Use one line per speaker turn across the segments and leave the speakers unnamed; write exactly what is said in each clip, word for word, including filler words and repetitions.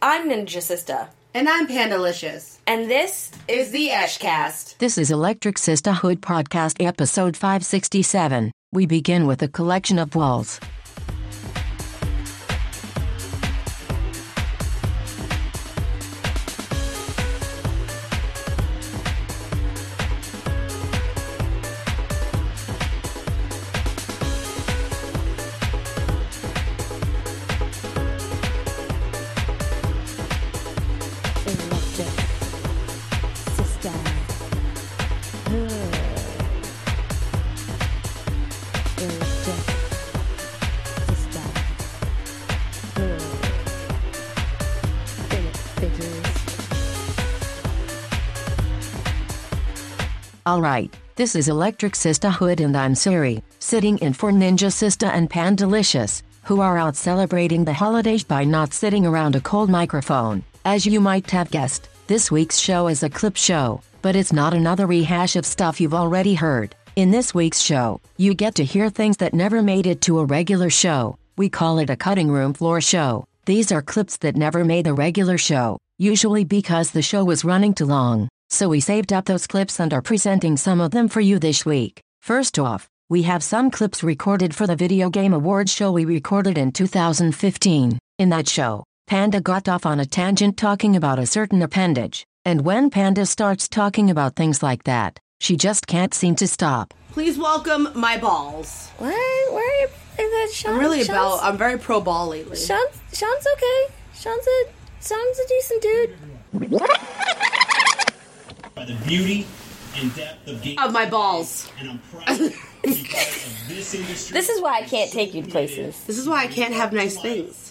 I'm Ninja Sista.
And I'm Pandalicious.
And this is the Eshcast.
This is Electric Sisterhood Podcast episode five sixty-seven. We begin with a collection of balls. Alright, this is Electric Sisterhood and I'm Siri, sitting in for Ninja Sista and Pandalicious, who are out celebrating the holidays by not sitting around a cold microphone. As you might have guessed, this week's show is a clip show, but it's not another rehash of stuff you've already heard. In this week's show, you get to hear things that never made it to a regular show. We call it a cutting room floor show. These are clips that never made a regular show, usually because the show was running too long. So we saved up those clips and are presenting some of them for you this week. First off, we have some clips recorded for the Video Game Awards show we recorded in two thousand fifteen. In that show, Panda got off on a tangent talking about a certain appendage, and when Panda starts talking about things like that, she just can't seem to stop.
Please welcome my balls.
What? Where is that Sean?
I'm really
Sean's,
about, I'm very pro ball lately.
Sean's, Sean's okay. Sean's a, Sean's a decent dude.
By the beauty and depth of game
Of my balls.
And I'm proud of this industry.
This is why I can't take you to places.
This is why I can't have nice things.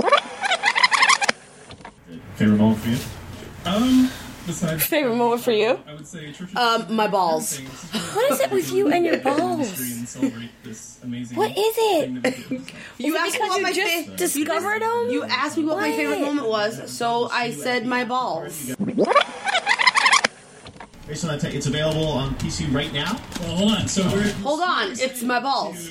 Favorite moment for you? Um, besides
Favorite moment for you?
I would say Trisha.
Um, my balls.
What is it with you and your balls?
What
is it?
You asked me
Because
what
you
my
just
fa-
discovered them?
You asked me what, my
What?
favorite moment was, so I said my balls.
Based on that tech, it's available on P C right now.
Well, hold on. So we're
Hold on, it's my balls.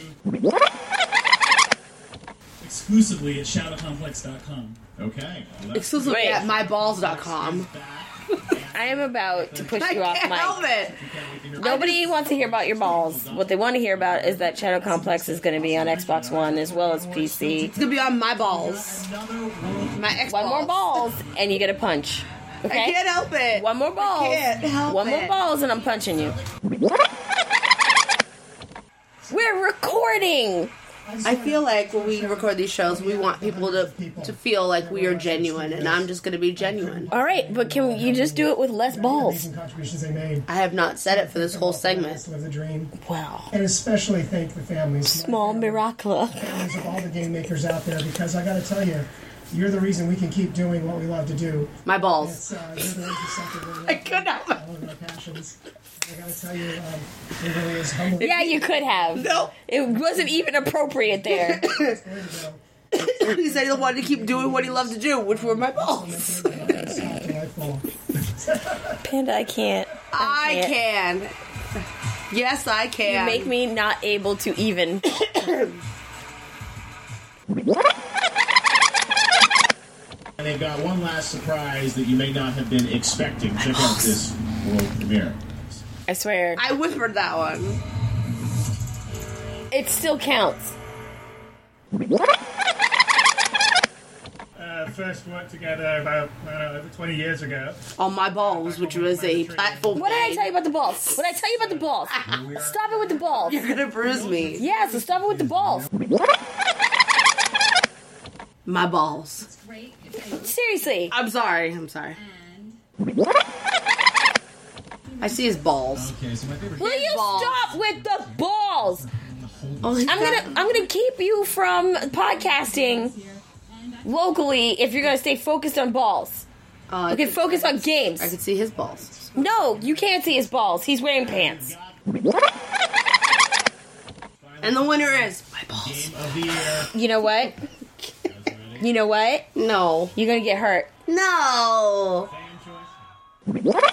exclusively at shadow complex dot com.
Okay. Well, that's
Exclusively
Wait.
at my balls dot com.
I am about to push
I
you off
can't
mic.
help it.
Nobody wants to hear about your balls. What they want to hear about is that Shadow Complex is going to be on Xbox One as well as P C.
It's gonna be on my balls. My ex
One more balls, and you get a punch. Okay?
I can't help it.
One more balls.
I can't help
One more
it.
balls, and I'm punching you. We're recording.
I feel like when we record these shows, we want people to to feel like we are genuine, and I'm just going to be genuine.
All right, but can you just do it with less balls?
Contributions they made.
I have not said it for this whole segment.
Live the dream.
Wow.
And especially thank the families.
Small miracle.
Families of all the game makers out there, because I got to tell you, you're the reason we can keep doing what we love to do.
My balls.
It's, uh, you're the ones who something really
I could not.
all of our passions. I got to tell you, um, it really is humbling.
Yeah, you could have.
No.
It wasn't even appropriate there.
There you go.
He said he wanted to keep doing what he loved to do, which were my balls.
It's delightful.
Panda, I can't.
I can. Yes, I can.
You make me not able to even.
And they've got one last surprise that you may not have been expecting. Check out this world premiere.
I swear.
I whispered that one.
It still counts.
Uh, first worked together about I don't know, over twenty years ago.
On my balls, which was a platform.
What did I
game.
tell you about the balls? What did I tell you about the balls? Stop it with the balls.
You're gonna bruise me.
Yeah, so stop it with the balls.
My balls.
Seriously.
I'm sorry. I'm sorry. I see his balls.
Okay, so my favorite.
Will you
balls.
stop with the balls?
Oh, he's
I'm
got-
gonna I'm gonna keep you from podcasting locally if you're gonna stay focused on balls.
Oh, I
Okay,
could-
focus on games.
I could see his balls.
No, you can't see his balls. He's wearing pants.
And the winner is my balls.
Game of the year.
You know what? You know what?
No.
You're gonna get hurt.
No.
Fan choice.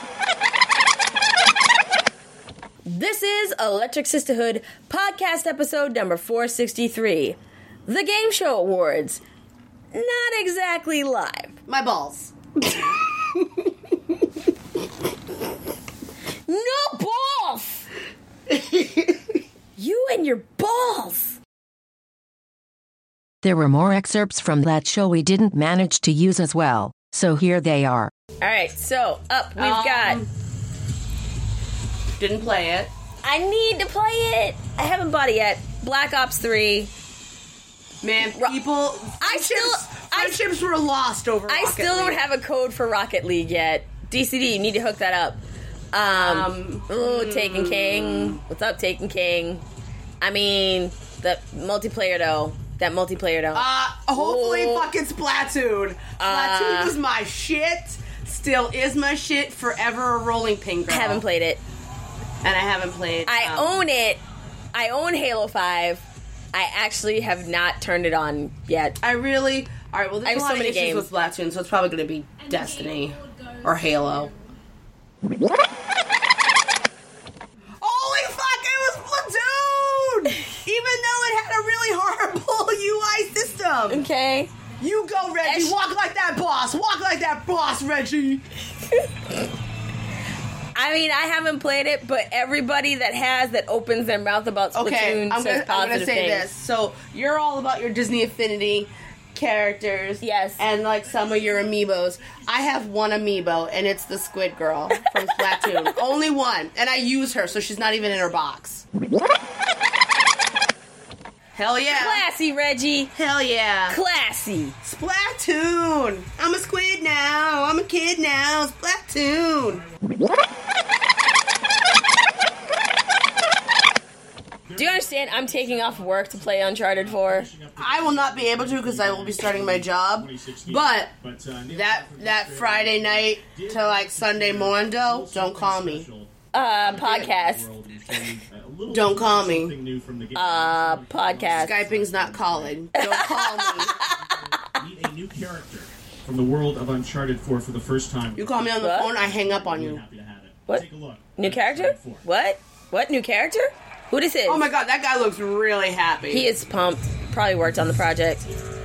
This is Electric Sisterhood podcast episode number four sixty-three, the Game Show Awards. not exactly live.
My balls.
No balls! You and your balls!
There were more excerpts from that show we didn't manage to use as well, so here they are.
Alright, so up we've
Um,
got...
Didn't play it.
I need to play it! I haven't bought it yet. Black Ops three.
Man,
Ro-
people...
I still- I-
Friendships were lost over
I
Rocket
still don't
League.
have a code for Rocket League yet. D C D, you need to hook that up. Um,
Um,
ooh, Taken King. What's up, Taken King? I mean, the multiplayer though. That multiplayer though.
Uh, hopefully
Oh.
fucking Splatoon. Splatoon was my shit. Still is my shit. Forever a rolling pin girl.
I haven't played it.
And I haven't played...
I
um,
own it. I own Halo five. I actually have not turned it on yet.
I really... Alright, well,
I
there's
have
a lot
so
of
many
issues
games.
with Splatoon, so it's probably going to be Destiny. Or Halo. Holy fuck, it was Splatoon! Even though it had a really horrible U I system.
Okay.
You go, Reggie.
Ash-
Walk like that boss. Walk like that boss, Reggie.
I mean, I haven't played it, but everybody that has that opens their mouth about Splatoon
Okay, I'm
says
gonna, I'm
positive
gonna say
things.
this. So you're all about your Disney Affinity characters,
Yes.
and like some of your amiibos. I have one amiibo, and it's the Squid Girl from Splatoon. Only one, and I use her, so she's not even in her box. Hell yeah!
Classy, Reggie.
Hell yeah!
Classy.
Splatoon! I'm a squid now. I'm a kid now. Splatoon.
Do you understand? I'm taking off work to play Uncharted four.
I will not be able to because I will be starting my job. But that that Friday night to like Sunday morning, though, don't call me.
Uh, podcast.
Don't call me.
Uh, podcast.
Skyping's not calling. Don't call me.
Meet a new character from the world of Uncharted four for the first time.
You call me on the
What?
phone, I hang up on you.
Happy to have it.
What?
Take a look.
New character? What? What new character? Who this is?
Oh my god, that guy looks really happy.
He is pumped. Probably worked on the project.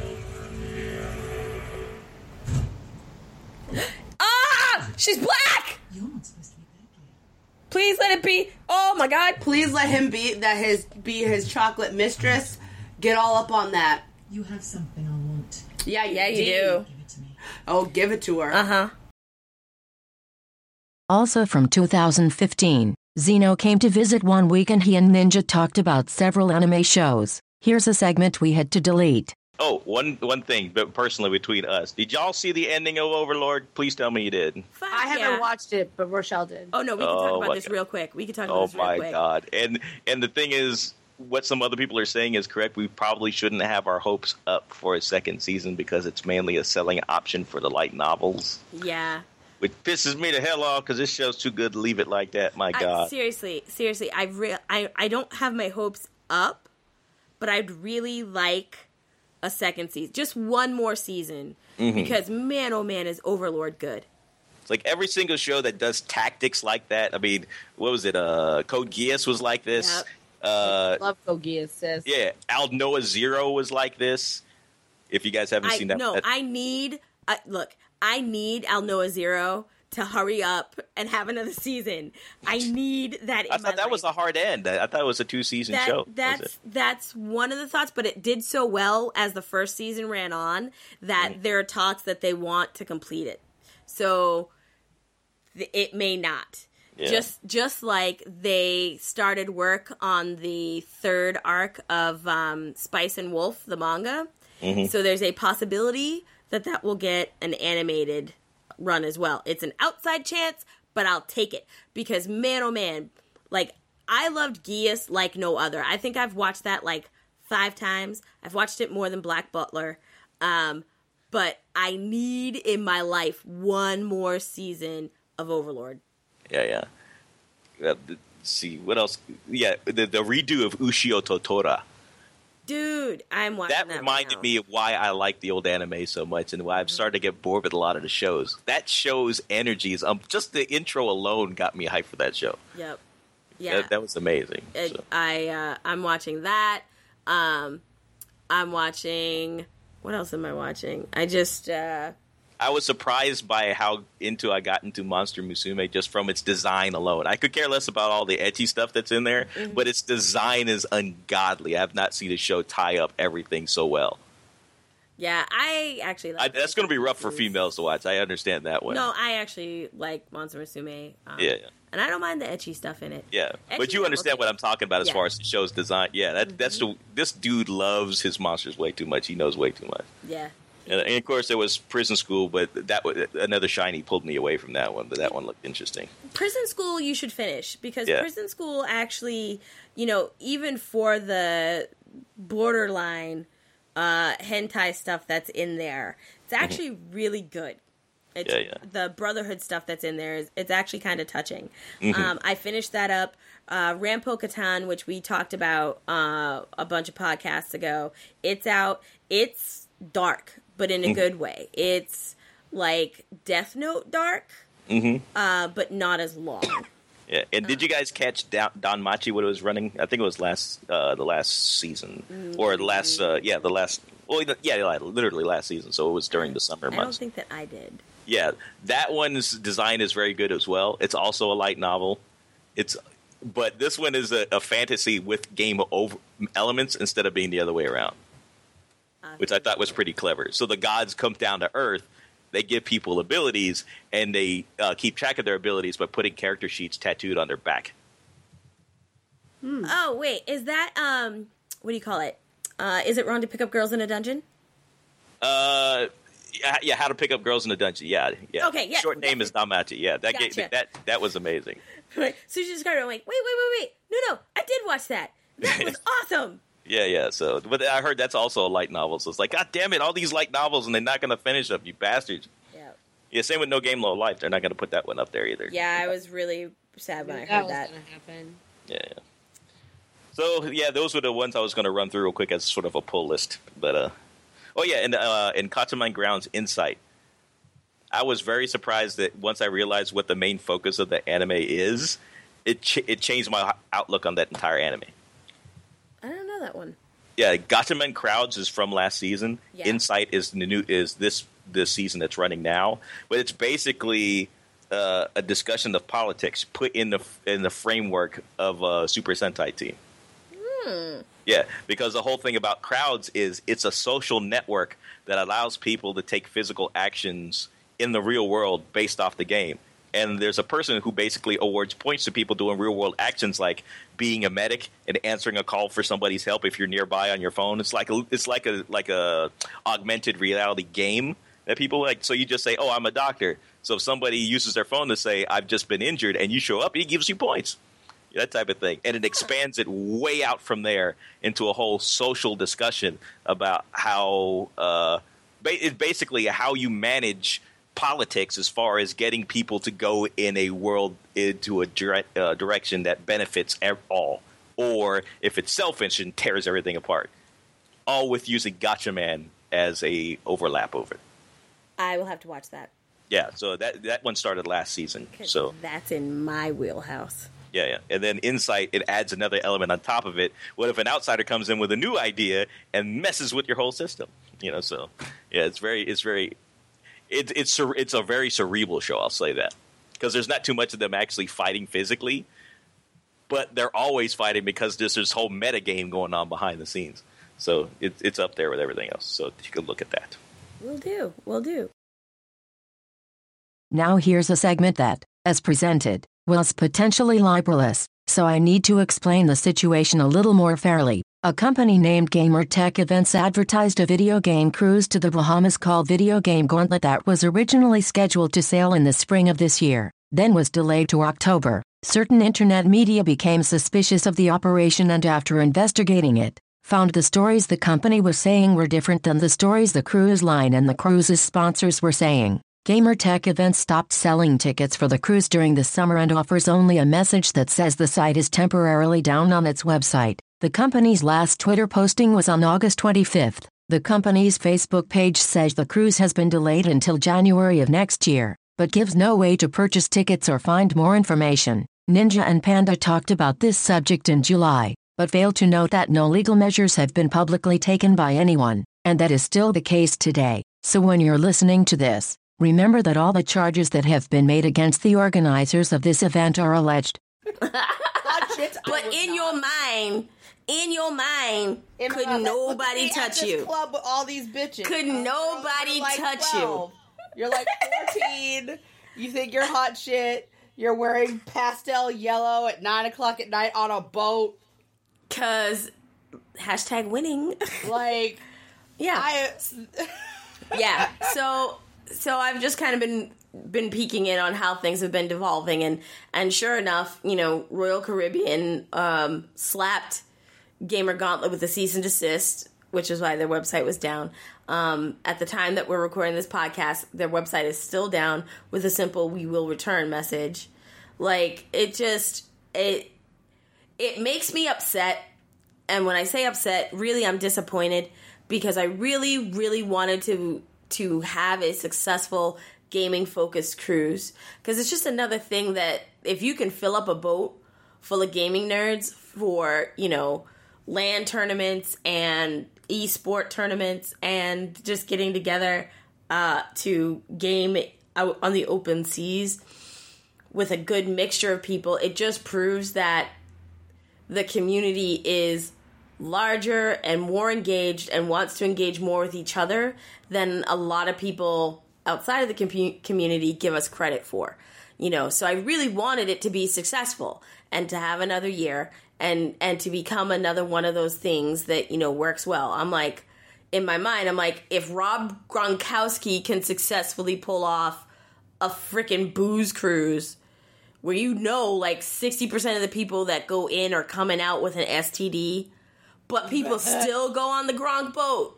Ah! She's black! Please let it be. Oh my god.
Please let him be that his be his chocolate mistress. Get all up on that.
You have something I want.
Yeah, you
Yeah, you
did.
do.
Give it to me.
Oh, give it to her.
Uh huh.
Also from two thousand fifteen, Zeno came to visit one week and he and Ninja talked about several anime shows. Here's a segment we had to delete.
Oh, one one thing, but personally between us, did y'all see the ending of Overlord? Please tell me you did.
I haven't watched it, but Rochelle did.
Oh no, we can
Oh,
talk about
my
this
God.
real quick. We can talk about
Oh
this real
my
quick.
god! And and the thing is, what some other people are saying is correct. We probably shouldn't have our hopes up for a second season because it's mainly a selling option for the light novels,
Yeah.
which pisses me the hell off because this show's too good to leave it like that. My
I,
god!
seriously, seriously, I, re- I I don't have my hopes up, but I'd really like a second season, just one more season,
Mm-hmm.
because man, oh man, is Overlord good.
It's like every single show that does tactics like that. I mean, what was it? Uh, Code Geass was like this.
Yep.
Uh,
Love Kogia, sis.
yeah, Al Noah Zero was like this. If you guys haven't
I
seen that,
no,
that-
I need uh, look, I need Al Noah Zero to hurry up and have another season. I need that. In
I
my
thought that was a
life.
hard end. I thought it was a two season
that,
show.
That's
Was it?
that's one of the thoughts, but it did so well as the first season ran on that
Mm.
there are talks that they want to complete it. So th- it may not.
Yeah.
Just just like they started work on the third arc of um, Spice and Wolf, the manga.
Mm-hmm.
So there's a possibility that that will get an animated run as well. It's an outside chance, but I'll take it because man, oh man, like I loved Geass like no other. I think I've watched that like five times. I've watched it more than Black Butler. Um, but I need in my life one more season of Overlord.
Yeah, yeah. Uh, th- see what else? Yeah, the, the redo of Ushio Totora.
Dude, I'm watching
That
that.
reminded
right
me of why I like the old anime so much and why I've started to get bored with a lot of the shows. That show's energies, um, just the intro alone got me hyped for that show.
now. Yep. Yeah.
That, that was amazing.
It-
So.
I uh, I'm watching that. Um, I'm watching What else am I watching? I just... Uh...
I was surprised by how into I got into Monster Musume just from its design alone. I could care less about all the ecchi stuff that's in there, mm-hmm. but its design is ungodly. I have not seen a show tie up everything so well.
Yeah, I actually like
I, that's going to be rough for females to watch. I understand that one.
No, I actually like Monster Musume. Um,
yeah, yeah.
And I don't mind the ecchi stuff in it.
Yeah,
ecchi
but you understand what I'm talking about as
yeah.
far as the show's design. Yeah, that, mm-hmm. that's the, this dude loves his monsters way too much. He knows way too much.
Yeah.
And, and of course, there was Prison School, but that was another shiny pulled me away from that one. But that one looked interesting.
Prison School, you should finish because
yeah.
Prison School actually, you know, even for the borderline uh, hentai stuff that's in there, it's actually mm-hmm. really good. It's,
yeah, yeah.
The Brotherhood stuff that's in there is it's actually kind of touching.
Mm-hmm.
Um, I finished that up. Uh, Rampo Katan, which we talked about uh, a bunch of podcasts ago, it's out. It's dark, but in a mm-hmm. good way. It's like Death Note dark,
mm-hmm.
uh, but not as long.
Yeah, and did you guys catch Don, Don Machi when it was running? I think it was last uh, the last season mm-hmm. or the last uh, yeah the last well yeah literally last season. So it was during the summer months.
I don't think that I did.
Yeah, that one's design is very good as well. It's also a light novel. It's but this one is a, a fantasy with game over elements instead of being the other way around, uh, which I thought was pretty clever. So the gods come down to Earth. They give people abilities, and they uh, keep track of their abilities by putting character sheets tattooed on their back.
Hmm. Oh, wait. Is that, um, what do you call it? Uh, is it wrong to pick up girls in a dungeon?
Uh, yeah, yeah, How to Pick Up Girls in a Dungeon. Yeah, yeah.
Okay, yeah.
Short name
yeah.
is Damachi. Yeah, that,
Gotcha.
gave, that that was amazing.
Right. So you described it. I'm like, wait, wait, wait, wait. No, no. I did watch that. That was awesome.
Yeah, yeah. So, but I heard that's also a light novel. So it's like, God damn it, all these light novels, and they're not going to finish them, you bastards.
Yeah.
Yeah. Same with No Game Low Life. They're not going to put that one up there either.
Yeah, I was really sad when I
that
heard
was
that.
Gonna happen.
Yeah. yeah. So yeah, those were the ones I was going to run through real quick as sort of a pull list. But uh, oh yeah, and uh, in Katamine Grounds Insight, I was very surprised that once I realized what the main focus of the anime is, it ch- it changed my outlook on that entire anime.
I don't know that one.
Yeah, Gatchaman Crowds is from last season.
Yeah.
Insight is the new is this this season that's running now. But it's basically uh, a discussion of politics put in the in the framework of a Super Sentai team.
Hmm.
Yeah, because the whole thing about Crowds is it's a social network that allows people to take physical actions in the real world based off the game. And there's a person who basically awards points to people doing real-world actions like being a medic and answering a call for somebody's help if you're nearby on your phone. It's like a, it's like a like a augmented reality game that people like. So you just say, "Oh, I'm a doctor." So if somebody uses their phone to say, "I've just been injured," and you show up, it gives you points. That type of thing. And it expands it way out from there into a whole social discussion about how uh, ba- it's basically how you manage politics as far as getting people to go in a world into a dire- uh, direction that benefits all, or if it's selfish and tears everything apart, all with using Gatchaman as a overlap over it.
I will have to watch that.
Yeah, so that that one started last season. So
that's in my wheelhouse.
Yeah, yeah. And then Insight, it adds another element on top of it. What if an outsider comes in with a new idea and messes with your whole system? You know, so yeah, it's very it's very It, it's it's a very cerebral show, I'll say that, because there's not too much of them actually fighting physically, but they're always fighting because there's this whole meta game going on behind the scenes. So it, it's up there with everything else. So you can look at that.
Will do. Will do.
Now here's a segment that, as presented, was potentially libelous, so I need to explain the situation a little more fairly. A company named Gamertech Events advertised a video game cruise to the Bahamas called Video Game Gauntlet that was originally scheduled to sail in the spring of this year, then was delayed to October. Certain internet media became suspicious of the operation and after investigating it, found the stories the company was saying were different than the stories the cruise line and the cruise's sponsors were saying. Gamertech Events stopped selling tickets for the cruise during the summer and offers only a message that says the site is temporarily down on its website. The company's last Twitter posting was on August twenty-fifth. The company's Facebook page says the cruise has been delayed until January of next year, but gives no way to purchase tickets or find more information. Ninja and Panda talked about this subject in July, but failed to note that no legal measures have been publicly taken by anyone. And that is still the case today. So when you're listening to this, remember that all the charges that have been made against the organizers of this event are alleged.
But in your mind, in your mind, in could my, nobody touch you?
Club with all these bitches.
Could uh, nobody like touch twelve.
You? You're like fourteen. You think you're hot shit. You're wearing pastel yellow at nine o'clock at night on a boat.
Cause hashtag winning.
Like,
yeah,
I,
yeah. So, so I've just kind of been. been peeking in on how things have been devolving, and and sure enough, you know, Royal Caribbean um, slapped Gamer Gauntlet with a cease and desist, which is why their website was down. Um, at the time that we're recording this podcast, their website is still down with a simple "we will return" message. Like, it just it it makes me upset, and when I say upset, really I'm disappointed, because I really really wanted to to have a successful gaming focused cruise, because it's just another thing that if you can fill up a boat full of gaming nerds for, you know, LAN tournaments and esport tournaments and just getting together uh, to game out on the open seas with a good mixture of people, it just proves that the community is larger and more engaged and wants to engage more with each other than a lot of people outside of the com- community give us credit for, you know. So I really wanted it to be successful and to have another year and and to become another one of those things that, you know, works well. I'm like, in my mind, I'm like, if Rob Gronkowski can successfully pull off a freaking booze cruise where, you know, like sixty percent of the people that go in are coming out with an S T D, but people still go on the Gronk boat.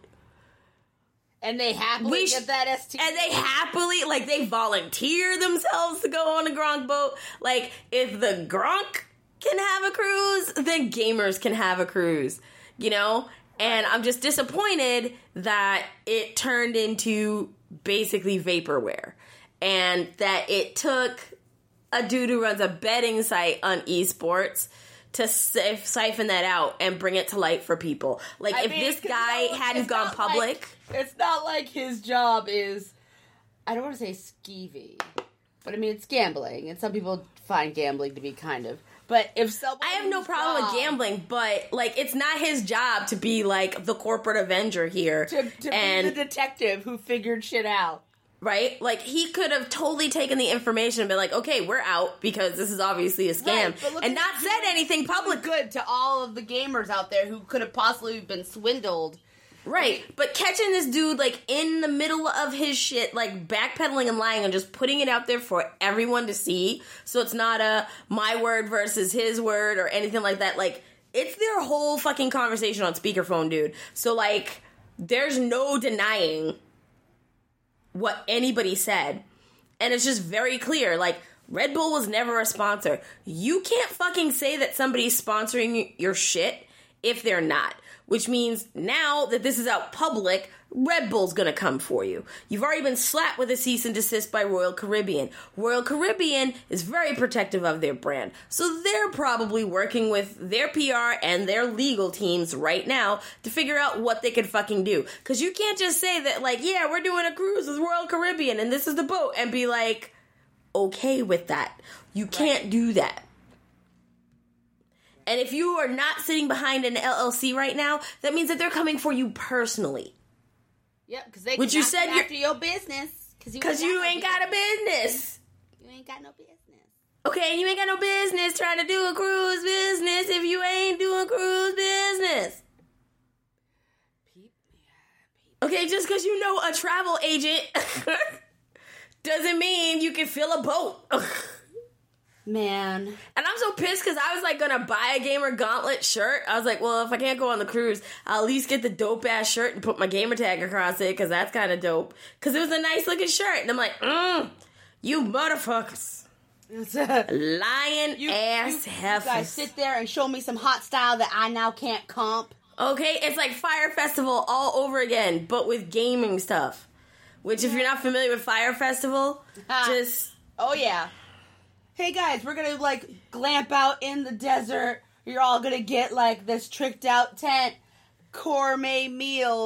And they happily we sh- get that S T D.
And they happily, like, they volunteer themselves to go on a Gronk boat. Like, if the Gronk can have a cruise, then gamers can have a cruise, you know? And I'm just disappointed that it turned into basically vaporware. And that it took a dude who runs a betting site on esports to siphon that out and bring it to light for people. Like, I if mean, this guy you know, hadn't gone public...
Like, it's not like his job is... I don't want to say skeevy, but I mean, it's gambling, and some people find gambling to be kind of... But if someone...
I have no problem job, with gambling, but, like, it's not his job to be, like, the corporate Avenger here.
To, to and, be the detective who figured shit out.
Right? Like, he could have totally taken the information and been like, okay, we're out because this is obviously a scam. Right, and not said anything public.
Good to all of the gamers out there who could have possibly been swindled.
Right. Like, but catching this dude, like, in the middle of his shit, like, backpedaling and lying and just putting it out there for everyone to see. So it's not a my word versus his word or anything like that. Like, it's their whole fucking conversation on speakerphone, dude. So, like, there's no denying what anybody said, and it's just very clear. Like, Red Bull was never a sponsor. You can't fucking say that somebody's sponsoring your shit if they're not, which means now that this is out public, Red Bull's gonna come for you. You've already been slapped with a cease and desist by Royal Caribbean. Royal Caribbean is very protective of their brand, so they're probably working with their P R and their legal teams right now to figure out what they could fucking do. Because you can't just say that, like, yeah, we're doing a cruise with Royal Caribbean and this is the boat, and be like, okay with that. You can't right. do that. And if you are not sitting behind an L L C right now, that means that they're coming for you personally.
Yep, because they
Which you said
after your business.
Because you, you ain't got a business.
You ain't got no business.
Okay, and you ain't got no business trying to do a cruise business if you ain't doing cruise business. Okay, just because you know a travel agent doesn't mean you can fill a boat.
Man.
And I'm so pissed because I was, like, going to buy a Gamer Gauntlet shirt. I was like, well, if I can't go on the cruise, I'll at least get the dope-ass shirt and put my gamer tag across it, because that's kind of dope. Because it was a nice-looking shirt. And I'm like, mm, you motherfuckers. Lying
you,
ass
you,
heifers.
You guys sit there and show me some hot style that I now can't comp.
Okay, it's like Fire Festival all over again, but with gaming stuff. Which, if you're not familiar with Fire Festival, just...
Oh, yeah. Hey guys, we're gonna, like, glamp out in the desert. You're all gonna get, like, this tricked out tent, gourmet meals,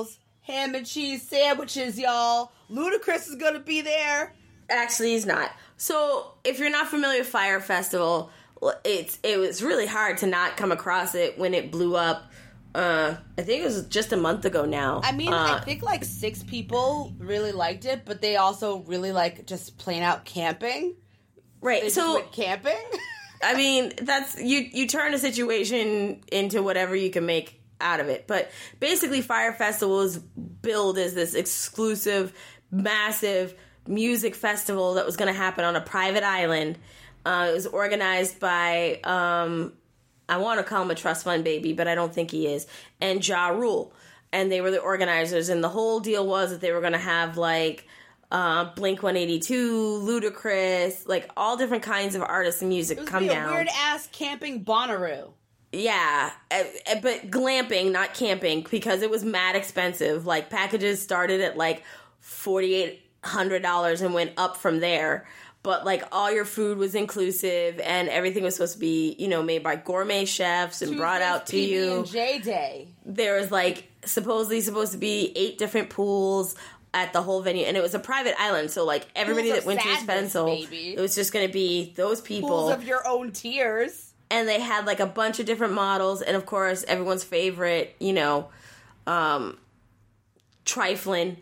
ham and cheese sandwiches, y'all. Ludacris is gonna be there.
Actually, he's not. So, if you're not familiar with Fyre Festival, it's it was really hard to not come across it when it blew up. Uh, I think it was just a month ago now.
I mean,
uh,
I think like six people really liked it, but they also really like just plain out camping.
Right.
They
so
just went camping.
I mean, that's you. You turn a situation into whatever you can make out of it. But basically, Fyre Festival is billed as this exclusive, massive music festival that was going to happen on a private island. Uh, it was organized by. Um, I want to call him a trust fund baby, but I don't think he is. And Ja Rule. And they were the organizers. And the whole deal was that they were going to have, like, uh, Blink one eighty-two, Ludacris, like, all different kinds of artists and music
It was
come
be a
down.
weird-ass camping Bonnaroo.
Yeah, uh, uh, but glamping, not camping, because it was mad expensive. Like, packages started at, like, forty-eight hundred dollars and went up from there. But, like, all your food was inclusive, and everything was supposed to be, you know, made by gourmet chefs and brought out to you.
P B and J Day.
There was, like, supposedly supposed to be eight different pools at the whole venue. And it was a private island, so, like, everybody
Pools
that
of
went to
sadness,
Spencer,
baby.
it was just going to be those people.
Pools of your own tears.
And they had, like, a bunch of different models. And, of course, everyone's favorite, you know, um, trifling,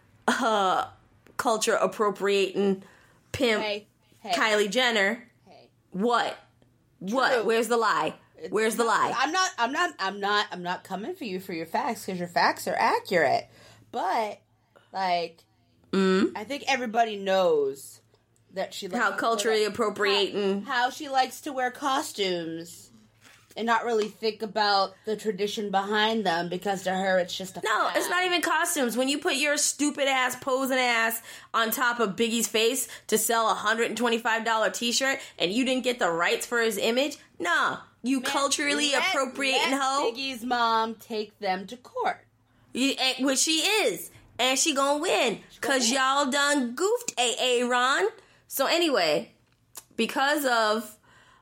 uh, culture appropriating pimp,
Hey, hey.
Kylie Jenner.
Hey.
What? What?
True.
Where's the lie? Where's the lie?
I'm not. I'm not. I'm not. I'm not coming for you for your facts because your facts are accurate. But like,
Mm?
I think everybody knows that she likes
How
to
culturally
wear-
appropriating.
how, how she likes to wear costumes and not really think about the tradition behind them because to her it's just a
No,
fad.
it's not even costumes. When you put your stupid ass posing ass on top of Biggie's face to sell a one hundred twenty-five dollars t-shirt and you didn't get the rights for his image, nah, you
Man,
culturally
let-
appropriating
let
hoe.
Biggie's mom take them to court.
You, and- which she is. And she gonna win. Cause y'all done goofed A A Ron. So anyway, because of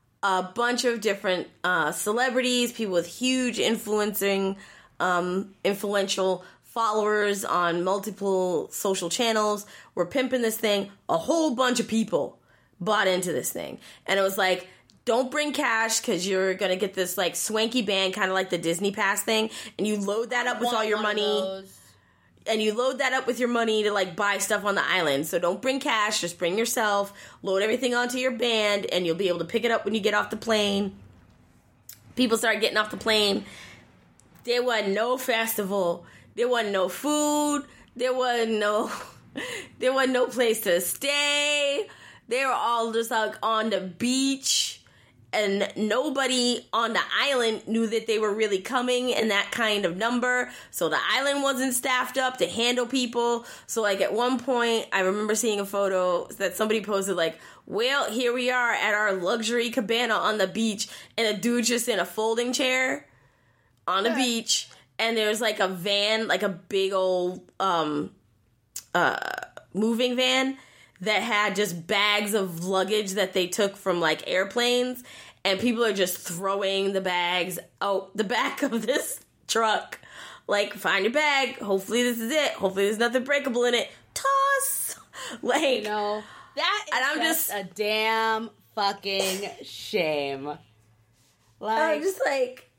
a bunch of different uh, celebrities, people with huge influencing, um, influential followers on multiple social channels were pimping this thing. A whole bunch of people bought into this thing. And it was like, don't bring cash because you're going to get this like swanky band, kind of like the Disney Pass thing. And you load that up with all your
Want one of
money.
those.
And you load that up with your money to, like, buy stuff on the island. So don't bring cash. Just bring yourself. Load everything onto your band. And you'll be able to pick it up when you get off the plane. People start getting off the plane. There wasn't no festival. There wasn't no food. There wasn't no... There wasn't no place to stay. They were all just, like, on the beach. And nobody on the island knew that they were really coming in that kind of number. So the island wasn't staffed up to handle people. So, like, at one point, I remember seeing a photo that somebody posted, like, well, here we are at our luxury cabana on the beach. And a dude just in a folding chair on the beach. And there's, like, a van, like a big old um, uh, moving van that had just bags of luggage that they took from, like, airplanes, and people are just throwing the bags out the back of this truck. Like, find your bag. Hopefully this is it. Hopefully there's nothing breakable in it. Toss! Like,
You know, that is
And I'm
just,
just-
a damn fucking shame. Like,
I'm just like,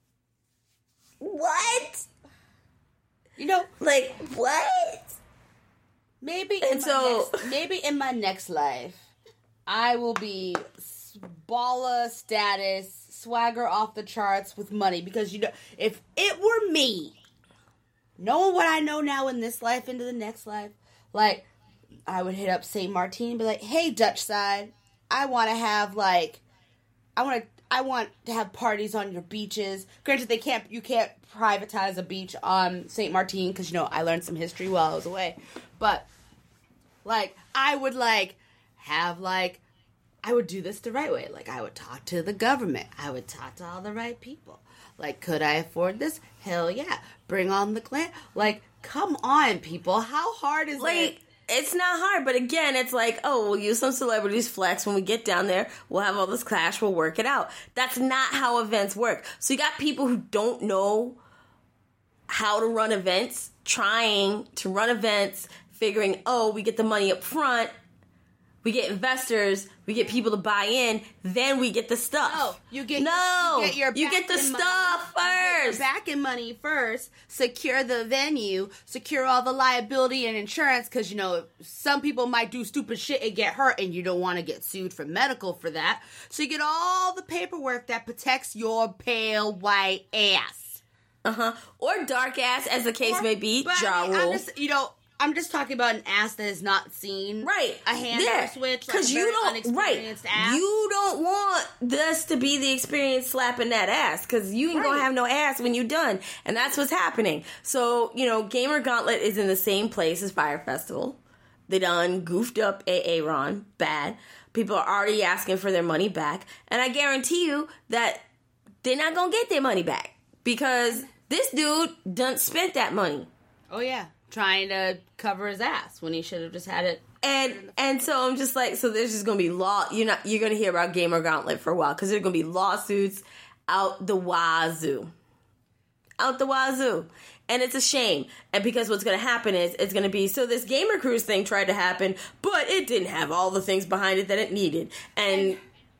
what?
you know,
Like, what?
maybe in
And
my
so-
next, maybe in my next life, I will be s- baller status, swagger off the charts with money. Because, you know, if it were me, knowing what I know now in this life into the next life, like, I would hit up Saint Martin and be like, hey, Dutch side, I want to have, like, I want to, I want to have parties on your beaches. Granted, they can't, you can't privatize a beach on Saint Martin because, you know, I learned some history while I was away. But, like, I would, like, have, like, I would do this the right way. Like, I would talk to the government. I would talk to all the right people. Like, could I afford this? Hell yeah. Bring on the clan. Like, come on, people. How hard is
Like,
it?
it's not hard, but again, it's like, oh, we'll use some celebrities flex when we get down there. We'll have all this clash. We'll work it out. That's not how events work. So you got people who don't know how to run events trying to run events, figuring, oh, we get the money up front, we get investors, we get people to buy in, then we get the stuff.
No, you get
no,
your, you get, your
you get the stuff first.
Back in money first. Secure the venue. Secure all the liability and insurance, because you know some people might do stupid shit and get hurt, and you don't want to get sued for medical for that. So you get all the paperwork that protects your pale white ass.
Uh huh. Or dark ass, as the case
or,
may be.
But
Ja
I mean, I'm
Rule.
just, you know. I'm just talking about an ass that has not seen
Right.
a hand
yeah.
or a switch, like
Because
a
you
very
don't,
unexperienced
right.
ass.
You don't want this to be the experience slapping that ass, because you ain't
Right.
gonna have no ass when you're done, and that's what's happening. So, you know, Gamer Gauntlet is in the same place as Fire Festival. They done goofed up A A Ron bad. People are already asking for their money back, and I guarantee you that they're not gonna get their money back, because this dude done spent that money.
Oh yeah, trying to cover his ass when he should have just had it.
And and so I'm just like, so there's just gonna be law. You're not you're gonna hear about Gamer Gauntlet for a while, because there's gonna be lawsuits out the wazoo, out the wazoo, and it's a shame. And because what's gonna happen is it's gonna be, so this Gamer Cruise thing tried to happen, but it didn't have all the things behind it that it needed, and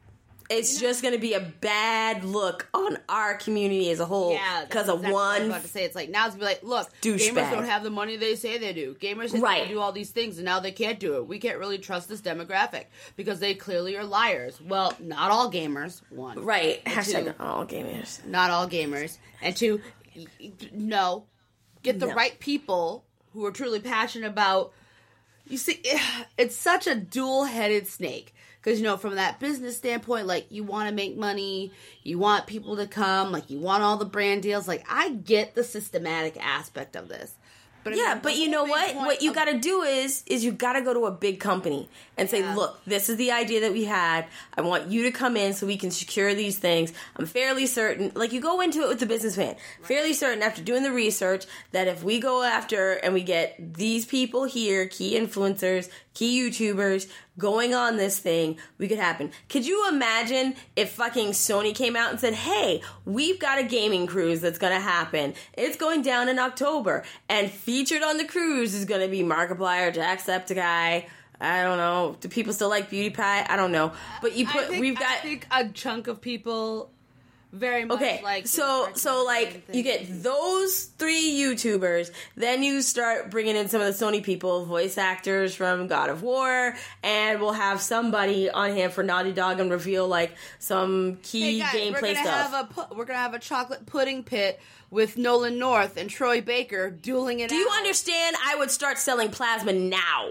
it's just going to be a bad look on our community as a whole,
Yeah,
because of
exactly what I was
one.
about to say. It's like, now it's be like, look,
douchebag.
gamers don't have the money they say they do. Gamers say
Right.
they do all these things, and now they can't do it. We can't really trust this demographic because they clearly are liars. Well, not all gamers. One,
Right.
And
Hashtag
two,
all gamers.
not all gamers, and two, y- y- no, get the
No.
right people who are truly passionate about. You see, it's such a dual-headed snake. Because, you know, from that business standpoint, like, you want to make money, you want people to come, like, you want all the brand deals. Like, I get the systematic aspect of this. But I
Yeah,
mean,
but
the
you
whole
know
big
what?
point
What you
of-
got to do is is you got to go to a big company and say,
Yeah.
"Look, this is the idea that we had. I want you to come in so we can secure these things." I'm fairly certain, like you go into it with the businessman, fairly certain after doing the research that if we go after and we get these people here, key influencers, key YouTubers going on this thing, we could happen. Could you imagine if fucking Sony came out and said, "Hey, we've got a gaming cruise that's going to happen. It's going down in October, and featured on the cruise is going to be Markiplier, Jacksepticeye." I don't know. Do people still like Beauty Pie? I don't know. But you
I
put
think,
we've
I
got
think a chunk of people very much
okay.
like...
so so like you get those three YouTubers, then you start bringing in some of the Sony people, voice actors from God of War, and we'll have somebody on hand for Naughty Dog and reveal like some key
Hey guys,
gameplay
we're gonna
stuff.
Have a pu- we're gonna have a chocolate pudding pit with Nolan North and Troy Baker dueling it
Do you
out.
understand? I would start selling plasma now.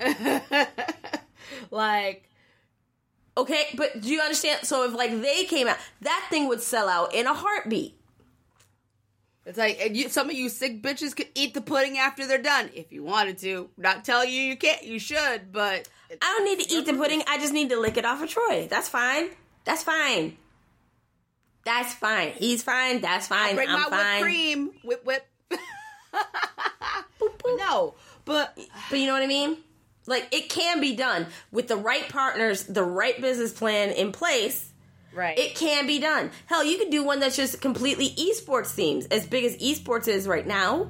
Like,
Okay, but do you understand? So if like they came out, that thing would sell out in a heartbeat.
it's like, and you, some of you sick bitches could eat the pudding after they're done if you wanted to. Not telling you you can't, you should, but
I don't need to eat the pudding. I just need to lick it off of Troy. That's fine. That's fine. That's fine. He's fine. That's fine.
bring
I'm
my
fine.
whipped cream, whip whip. No, but
But you know what I mean? Like, it can be done with the right partners, the right business plan in place.
right,
It can be done. Hell, you could do one that's just completely esports themes, as big as esports is right now.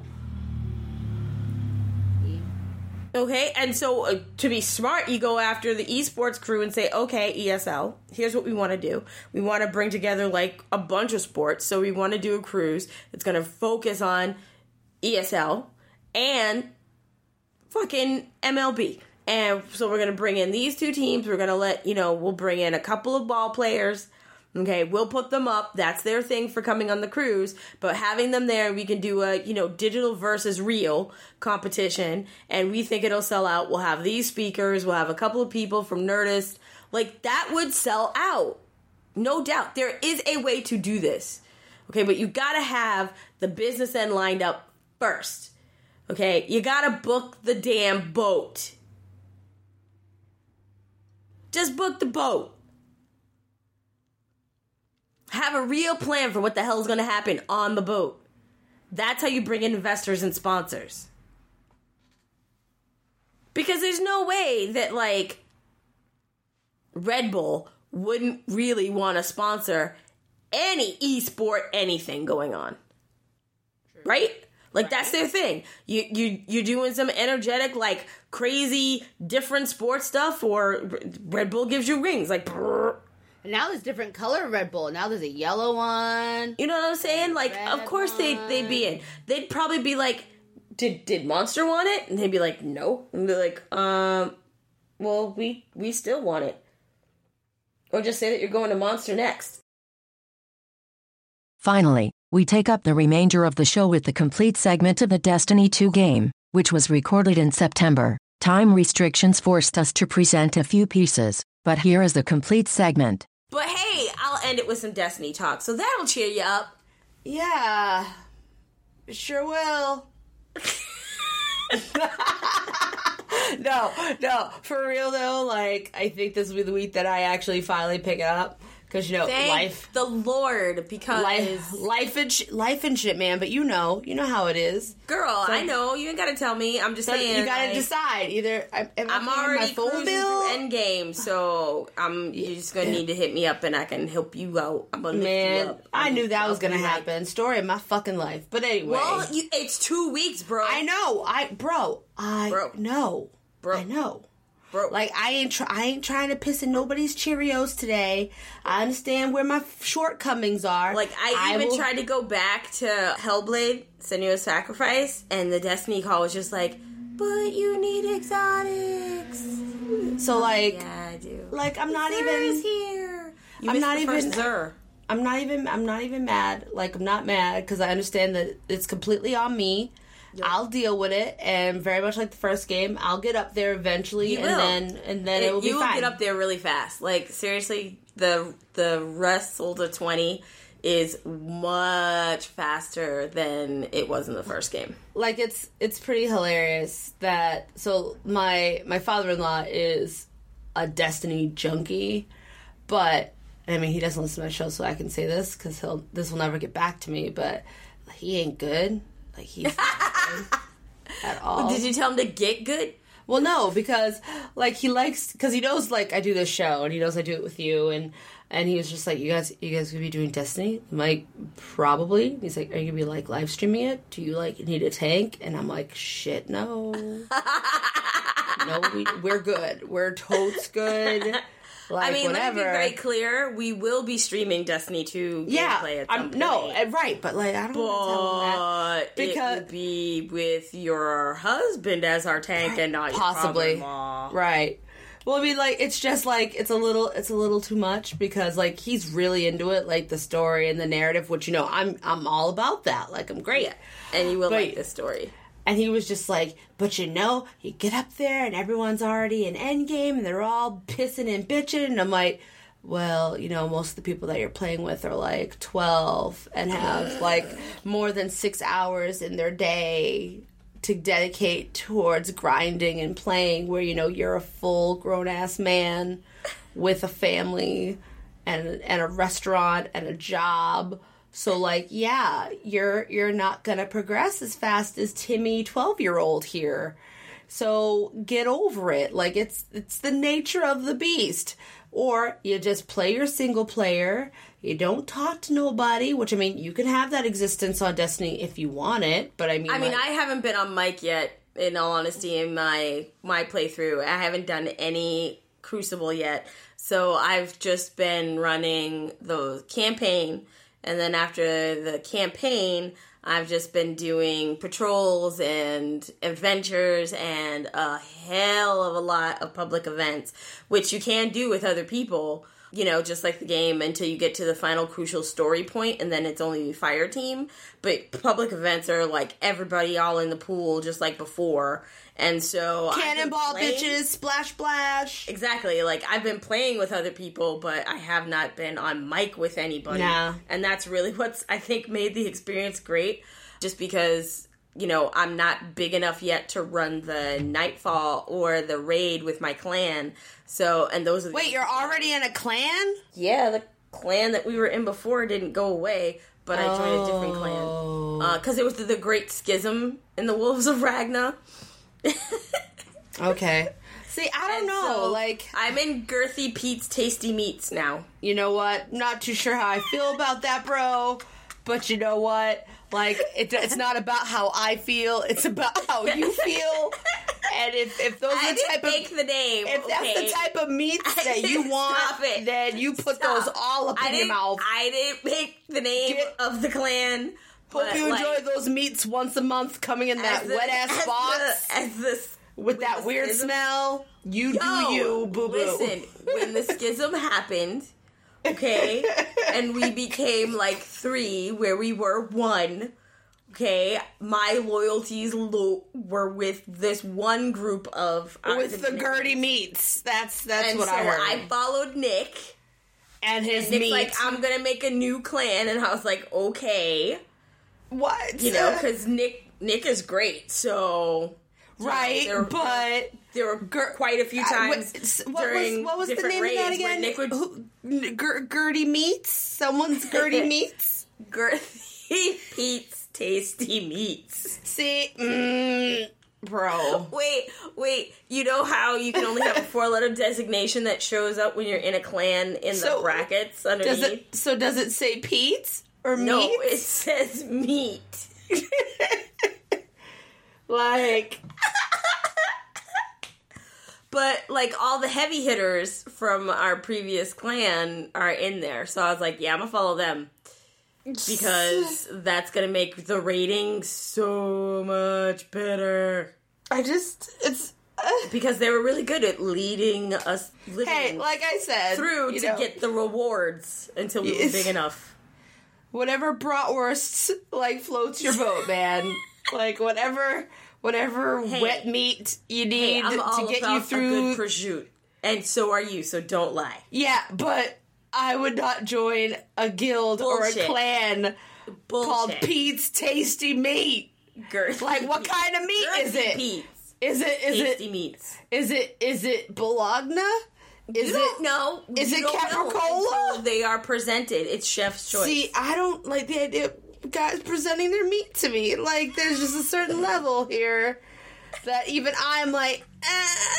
Okay, and so uh, to be smart, you go after the esports crew and say, okay, E S L, here's what we want to do. We want to bring together like a bunch of sports, so we want to do a cruise that's going to focus on E S L and fucking M L B. And so we're going to bring in these two teams. We're going to let, you know, we'll bring in a couple of ball players. Okay, we'll put them up. That's their thing for coming on the cruise. But having them there, we can do a, you know, digital versus real competition. And we think it'll sell out. We'll have these speakers. We'll have a couple of people from Nerdist. Like, that would sell out. No doubt. There is a way to do this. Okay, but you got to have the business end lined up first. Okay, you got to book the damn boat. Just book the boat. Have a real plan for what the hell is going to happen on the boat. That's how you bring in investors and sponsors. Because there's no way that, like, Red Bull wouldn't really want to sponsor any esport anything going on. Right? Like, that's their thing. You, you, you're doing some energetic, like, crazy, different sports stuff, or Red Bull gives you rings. Like, brrr.
And now there's different color Red Bull. Now there's a yellow one.
You know what I'm saying? Like,
Red
of course they, they'd be in. They'd probably be like, did did Monster want it? And they'd be like, no. And be like, um, well, we, we still want it. Or just say that you're going to Monster next.
Finally, we take up the remainder of the show with the complete segment of the Destiny two game, which was recorded in September. Time restrictions forced us to present a few pieces, but here is the complete segment.
But hey, I'll end it with some Destiny talk, so that'll cheer you up.
Yeah, sure will. no, no, for real though, like, I think this will be the week that I actually finally pick it up. Because, you know,
Thank
life.
the Lord, because...
Life, life, and sh- life and shit, man. But you know. You know how it is.
Girl,
So-
I know. You ain't got to tell me. I'm just
So
saying.
you gotta
like,
decide. Either I, am I
I'm
paying
already
my phone
cruising
bill?
through Endgame, so I'm, you're just going to need to hit me up and I can help you out. I'm going to lift you
Man,
up.
I
I'm
knew that was gonna
help you out.
happen. Story of my fucking life. But anyway.
Well, you, it's two weeks, bro.
I know. I Bro. I
Bro.
know.
Bro.
I know.
Bro.
Like, I ain't try- I ain't trying to piss in nobody's Cheerios today. I understand where my shortcomings are.
Like, I even
will-
tried to go back to Hellblade, Senua's Sacrifice, and the Destiny call was just like, but you need exotics.
So, like,
Yeah, I do.
like I'm not
Zer's
even...
here. You
I'm
missed
not
the
even-
first Zer.
I'm not even I'm not even mad. Like, I'm not mad because I understand that it's completely on me. Yep. I'll deal with it, and very much like the first game, I'll get up there eventually,
You
and
will.
then and then it, it will be
you will
fine.
get up there really fast. Like, seriously, the the Wrestle to twenty is much faster than it was in the first game.
Like, it's it's pretty hilarious that so my my father-in-law is a Destiny junkie, but I mean, he doesn't listen to my show, so I can say this because he'll this will never get back to me, but he ain't good. Like, he's not good at all.
Did you tell him to get good?
Well, no, because, like, he likes, because he knows, like, I do this show, and he knows I do it with you, and and he was just like, you guys, you guys gonna be doing Destiny? I'm like, probably. He's like, are you gonna be, like, live streaming it? Do you, like, need a tank? And I'm like, shit, no. no, we, we're good. We're totes good. Like,
I mean,
whatever.
let me be very clear. We will be streaming Destiny two
yeah,
gameplay at some
I'm,
point.
no, uh, right, but, like, I don't want to tell him that.
But
Because-
it will be with your husband as our tank and not
Possibly.
your father-in-law.
Right. Well, I mean, like, it's just, like, it's a little, it's a little too much because, like, he's really into it, like, the story and the narrative, which, you know, I'm, I'm all about that. Like, I'm great.
Yeah. And you will
But-
like this story.
And he was just like, but you know, you get up there and everyone's already in endgame and they're all pissing and bitching. And I'm like, well, you know, most of the people that you're playing with are like twelve and have like more than six hours in their day to dedicate towards grinding and playing, where, you know, you're a full grown ass man with a family and and a restaurant and a job. So, like, yeah, you're you're not gonna progress as fast as Timmy, twelve year old here. So get over it. Like, it's it's the nature of the beast. Or you just play your single player. You don't talk to nobody. Which, I mean, you can have that existence on Destiny if you want it. But I mean,
I mean,
like,
I haven't been on mic yet, in all honesty, in my my playthrough. I haven't done any Crucible yet. So I've just been running the campaign. And then after the campaign, I've just been doing patrols and adventures and a hell of a lot of public events, which you can do with other people, you know, just like the game, until you get to the final crucial story point, and then it's only fire team. But public events are like everybody all in the pool, just like before. And so
cannonball
I've been playing-
bitches, splash splash.
Exactly. Like, I've been playing with other people, but I have not been on mic with anybody.
Nah.
And that's really what's, I think, made the experience great. Just because, you know, I'm not big enough yet to run the Nightfall or the raid with my clan. So, and those are the-
Wait, you're already in a clan?
Yeah, the clan that we were in before didn't go away, but I joined a different clan. Because it was the, the Great Schism in the Wolves of Ragna.
Okay. See, I don't
And
know.
so
like,
I'm in Girthy Pete's Tasty Meats now.
you know what? Not too sure how I feel about that, bro. But you know what? Like, it, it's not about how I feel. It's about how you feel. And if, if those
I
are the
didn't
type
make
of
the name.
if that's
okay?
the type of meats
I
that you
didn't-
want,
stop it.
then you put
Stop.
those all up
I
in your
didn't-
mouth.
I didn't make the name
Get-
of the clan.
Hope
but,
you
like,
enjoy those meats once a month, coming in that
as the-
wet ass
as
box
the- as this
with that
the
weird
schism-
smell. You
Yo,
do you, boo boo.
Listen, when the schism happened, okay, and we became like three, where we were one. Okay, my loyalties lo- were with this one group of
with the Gertie meats. That's that's
and
what
so
I heard.
I followed Nick.
and his
Nick's
meat.
like, I'm gonna make a new clan, and I was like, okay,
what?
you know, because Nick Nick is great. So
right,
there-
but
there were
Ger-
quite a few
I-
times
what, what
during
was what was the
different
name of that
raids where
again?
Nick would
Who, N- Ger- Gertie meats. Someone's Gertie meats.
Girthy Pete's Tasty Meats.
See, mm, bro.
Wait, wait. You know how you can only have a four-letter designation that shows up when you're in a clan in
So,
the brackets underneath?
Does it? So does it say Pete or
no,
meat?
it says meat.
Like,
But, like, all the heavy hitters from our previous clan are in there. So I was like, yeah, I'm going to follow them. Because that's going to make the rating so much better.
I just it's. Uh,
Because they were really good at leading us living
hey, like I said,
through
you
to
know,
get the rewards until we were
Yes.
big enough.
whatever bratwurst like floats your boat, man. Like whatever, whatever
Hey.
wet meat you
Hey,
need
I'm all
to get
about
you
a
through.
good prosciutto. And so are you, so don't lie.
Yeah, but I would not join a guild
Bullshit.
or a clan
Bullshit.
called Pete's Tasty Meat.
Girthy
Like, what
Pete's.
kind of meat is
Girthy
it?
Pete's.
Is it? Is
Tasty
it?
meats.
Is it? Is it Bologna? Is
You don't
it?
know.
is
You
it
don't know
capricola?
until they are presented. It's chef's choice.
See, I don't like the idea of guys presenting their meat to me. Like, there's just a certain level here that even I'm like, eh,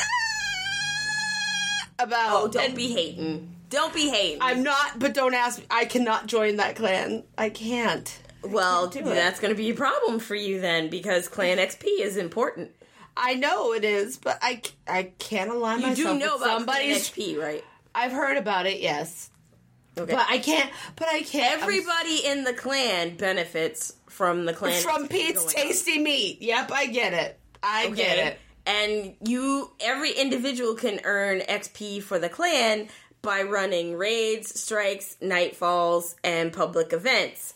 about.
oh, don't
And
be hating. Don't be hating.
I'm not, but don't ask me. I cannot join that clan. I can't.
well,
do it.
that's going to be a problem for you then, because Clan X P is important.
I know it is, but I, I can't align
You
myself
do know
with
about Clan
somebody's.
X P, right?
I've heard about it, yes.
Okay.
But I can't. But I can't. I'm
Everybody in the clan benefits from the clan
From
X P
Pete's
going up.
Tasty Meat. Yep, I get it. I get it.
And you, every individual can earn X P for the clan by running raids, strikes, nightfalls, and public events.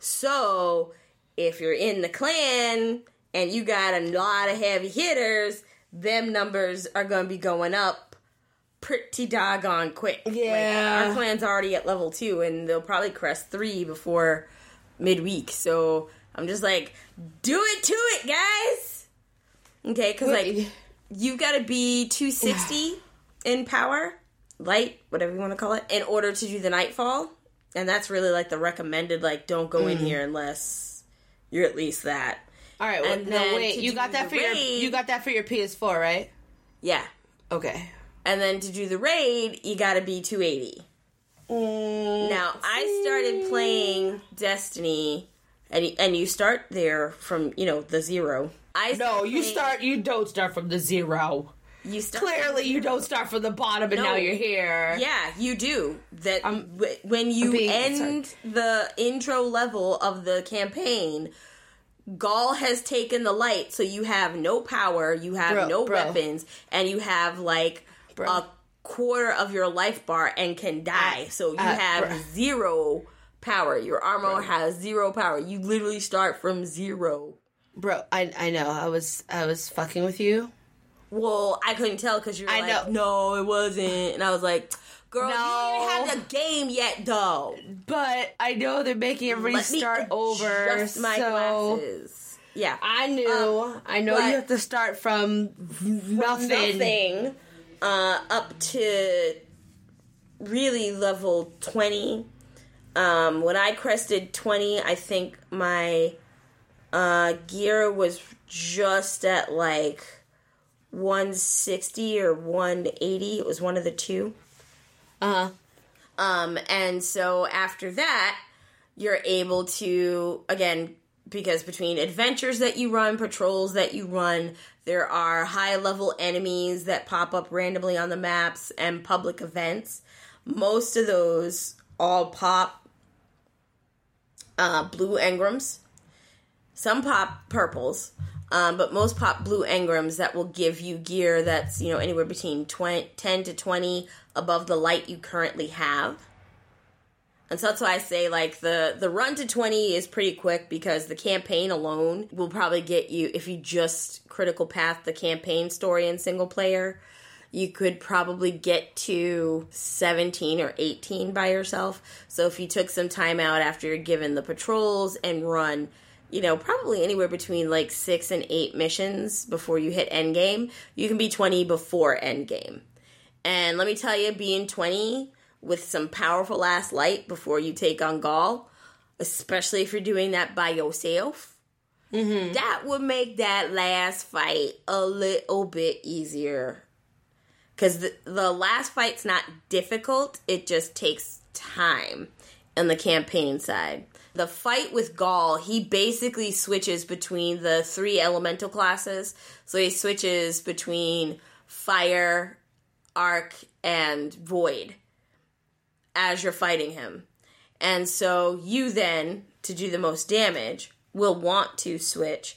So, if you're in the clan and you got a lot of heavy hitters, them numbers are going to be going up pretty doggone quick.
Yeah.
Like, our clan's already at level two, and they'll probably crest three before midweek. So, I'm just like, do it to it, guys! Okay, because, like, you've got to be two sixty in power, light, whatever you want to call it, in order to do the nightfall. And that's really, like, the recommended, like, don't go in here unless you're at least that.
All right. Well,
And
no,
then
wait.
to
You
do
got that
the
for your.
raid-
You got that for your P S four, right?
Yeah.
Okay.
And then to do the raid, you got to be two eighty.
Mm,
Now, I started playing Destiny, and y- and you start there from, you know, the zero. I
no,
started
you
playing-
start. You don't start from the zero.
You start
Clearly, you don't start from the bottom, and
No.
now you're here.
Yeah, you do. That
I'm-
w- when you
I'm being-
end the intro level of the campaign, Gaul has taken the light, so you have no power, you have
Bro,
no
bro.
weapons, and you have like
Bro.
a quarter of your life bar and can die. So you
uh,
have
bro.
zero power. Your armor has zero power. You literally start from zero.
Bro, I I know. I was I was fucking with you.
Well, I couldn't tell because you were
I
like,
know.
no, it wasn't. And I was like, girl, you don't even
No.
have the game yet, though.
But I know they're making everybody
Let me
start over.
adjust my
so
glasses. Yeah.
I knew.
Um,
I know
but-
you have to start from nothing.
Nothing uh, up to really level twenty. Um, when I crested twenty, I think my uh, gear was just at like one sixty or one eighty. It was one of the two.
Uh huh.
Um, and so after that, you're able to, again, because between adventures that you run, patrols that you run, there are high-level enemies that pop up randomly on the maps and public events. Most of those all pop uh, blue engrams. Some pop purples, um, but most pop blue engrams that will give you gear that's, you know, anywhere between twenty, ten to twenty above the light you currently have. And so that's why I say, like, the, the run to twenty is pretty quick because the campaign alone will probably get you, if you just critical path the campaign story in single player, you could probably get to seventeen or eighteen by yourself. So if you took some time out after you're given the patrols and run, you know, probably anywhere between, like, six and eight missions before you hit endgame, you can be twenty before endgame. And let me tell you, being twenty with some powerful ass light before you take on Gaul, especially if you're doing that by yourself, mm-hmm. that would make that last fight a little bit easier. Because the, the last fight's not difficult, it just takes time on the campaign side. The fight with Gaul, he basically switches between the three elemental classes. So he switches between fire, arc, and void as you're fighting him. And so you then, to do the most damage, will want to switch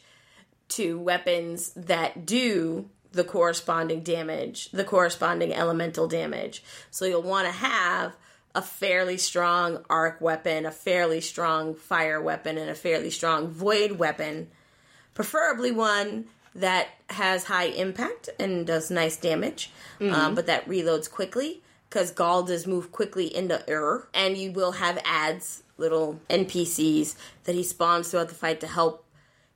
to weapons that do the corresponding damage, the corresponding elemental damage. So you'll want to have a fairly strong arc weapon, a fairly strong fire weapon, and a fairly strong void weapon. Preferably one that has high impact and does nice damage, mm-hmm. um, but that reloads quickly, because Gaul does move quickly into Ur, and you will have ads, little N P Cs, that he spawns throughout the fight to help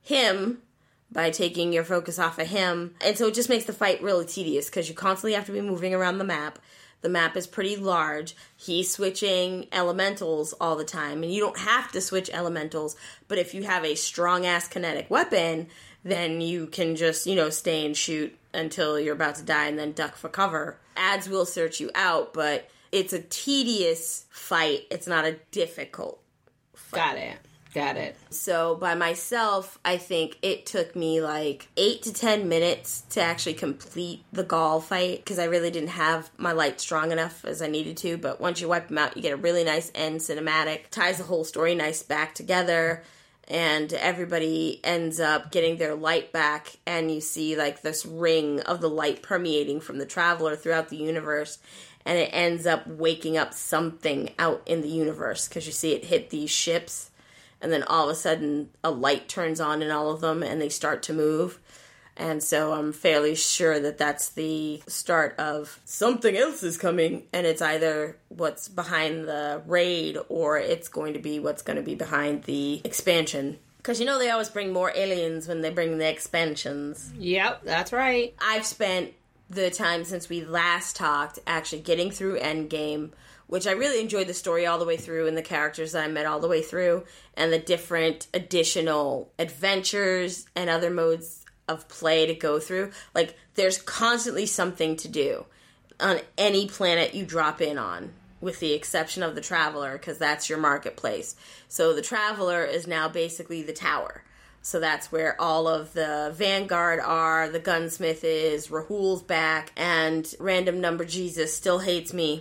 him by taking your focus off of him. And so it just makes the fight really tedious, because you constantly have to be moving around the map. The map is pretty large. He's switching elementals all the time, and you don't have to switch elementals, but if you have a strong-ass kinetic weapon, then you can just, you know, stay and shoot until you're about to die and then duck for cover. Ads will search you out, but it's a tedious fight. It's not a difficult fight.
Got it. Got it.
So by myself, I think it took me like eight to ten minutes to actually complete the Gaul fight, because I really didn't have my light strong enough as I needed to. But once you wipe them out, you get a really nice end cinematic. Ties the whole story nice back together, and everybody ends up getting their light back, and you see like this ring of the light permeating from the Traveler throughout the universe, and it ends up waking up something out in the universe, because you see it hit these ships. And then all of a sudden, a light turns on in all of them, and they start to move. And so I'm fairly sure that that's the start of something else is coming. And it's either what's behind the raid, or it's going to be what's going to be behind the expansion. Because you know they always bring more aliens when they bring the expansions.
Yep, that's right.
I've spent the time since we last talked actually getting through Endgame, which I really enjoyed the story all the way through and the characters that I met all the way through, and the different additional adventures and other modes of play to go through. Like, there's constantly something to do on any planet you drop in on, with the exception of the Traveler, because that's your marketplace. So the Traveler is now basically the tower. So that's where all of the Vanguard are, the gunsmith is, Rahul's back, and Random Number Jesus still hates me.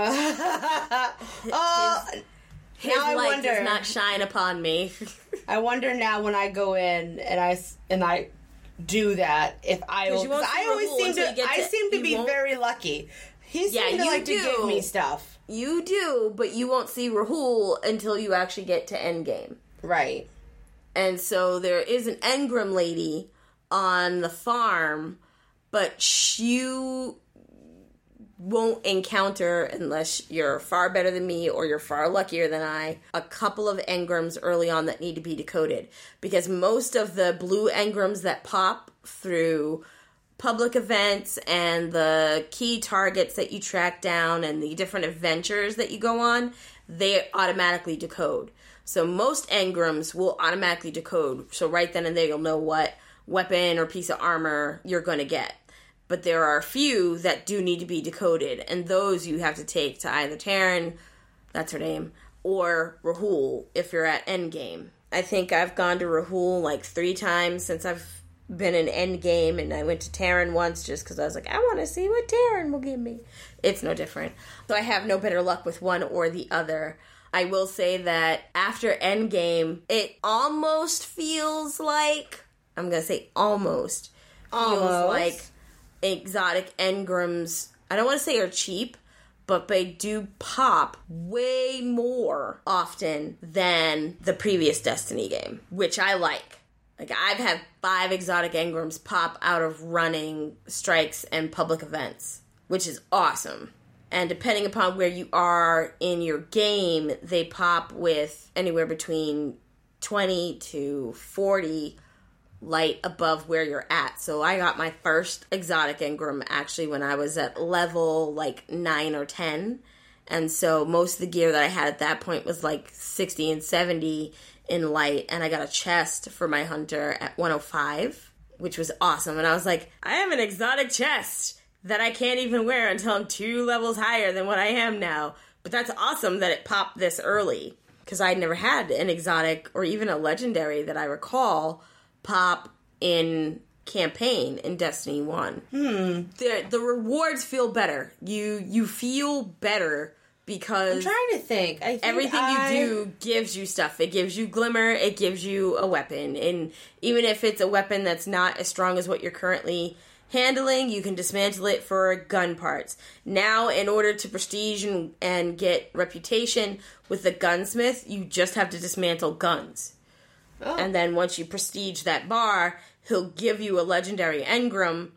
Uh, oh,
his his
now I
light
wonder.
does not shine upon me.
I wonder now when I go in and I and I do that if I
'Cause you won't
I
see
always
Rahul
seem
until
to,
you get
I
to-
seem to
you
be
won't-
very lucky. He
Yeah,
seems to
you
like
do.
to give me stuff.
You do, but you won't see Rahul until you actually get to Endgame.
Right.
And so there is an Engram lady on the farm, but you won't encounter, unless you're far better than me or you're far luckier than I, a couple of engrams early on that need to be decoded. Because most of the blue engrams that pop through public events and the key targets that you track down and the different adventures that you go on, they automatically decode. So most engrams will automatically decode. So right then and there you'll know what weapon or piece of armor you're going to get. But there are a few that do need to be decoded, and those you have to take to either Taryn, that's her name, or Rahul if you're at endgame. I think I've gone to Rahul like three times since I've been in endgame, and I went to Terran once just because I was like, I want to see what Terran will give me. It's no different. So I have no better luck with one or the other. I will say that after endgame, it almost feels like, I'm going to say almost, feels
Almost.
like exotic engrams, I don't want to say are cheap, but they do pop way more often than the previous Destiny game, which I like. Like, I've had five exotic engrams pop out of running strikes and public events, which is awesome. And depending upon where you are in your game, they pop with anywhere between twenty to forty light above where you're at. So I got my first exotic engram actually when I was at level like nine or ten. And so most of the gear that I had at that point was like sixty and seventy in light. And I got a chest for my hunter at one oh five, which was awesome. And I was like, I have an exotic chest that I can't even wear until I'm two levels higher than what I am now. But that's awesome that it popped this early, because I'd never had an exotic or even a legendary that I recall pop in campaign in Destiny one. Hmm. The, the rewards feel better. You you feel better because
I'm trying to think. I think
everything
I...
you do gives you stuff. It gives you glimmer. It gives you a weapon. And even if it's a weapon that's not as strong as what you're currently handling, you can dismantle it for gun parts. Now, in order to prestige and, and get reputation with the gunsmith, you just have to dismantle guns. Oh. And then once you prestige that bar, he'll give you a legendary engram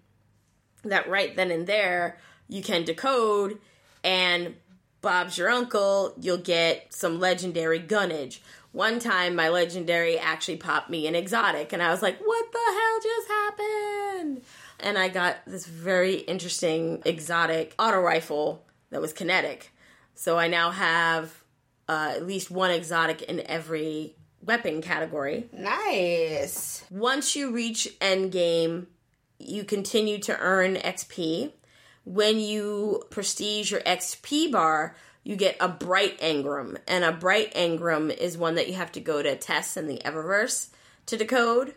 that right then and there you can decode, and Bob's your uncle, you'll get some legendary gunnage. One time my legendary actually popped me an exotic, and I was like, what the hell just happened? And I got this very interesting exotic auto rifle that was kinetic. So I now have uh, at least one exotic in every weapon category.
Nice.
Once you reach endgame, you continue to earn X P. When you prestige your X P bar, you get a bright engram. And a bright engram is one that you have to go to Tess in the Eververse to decode.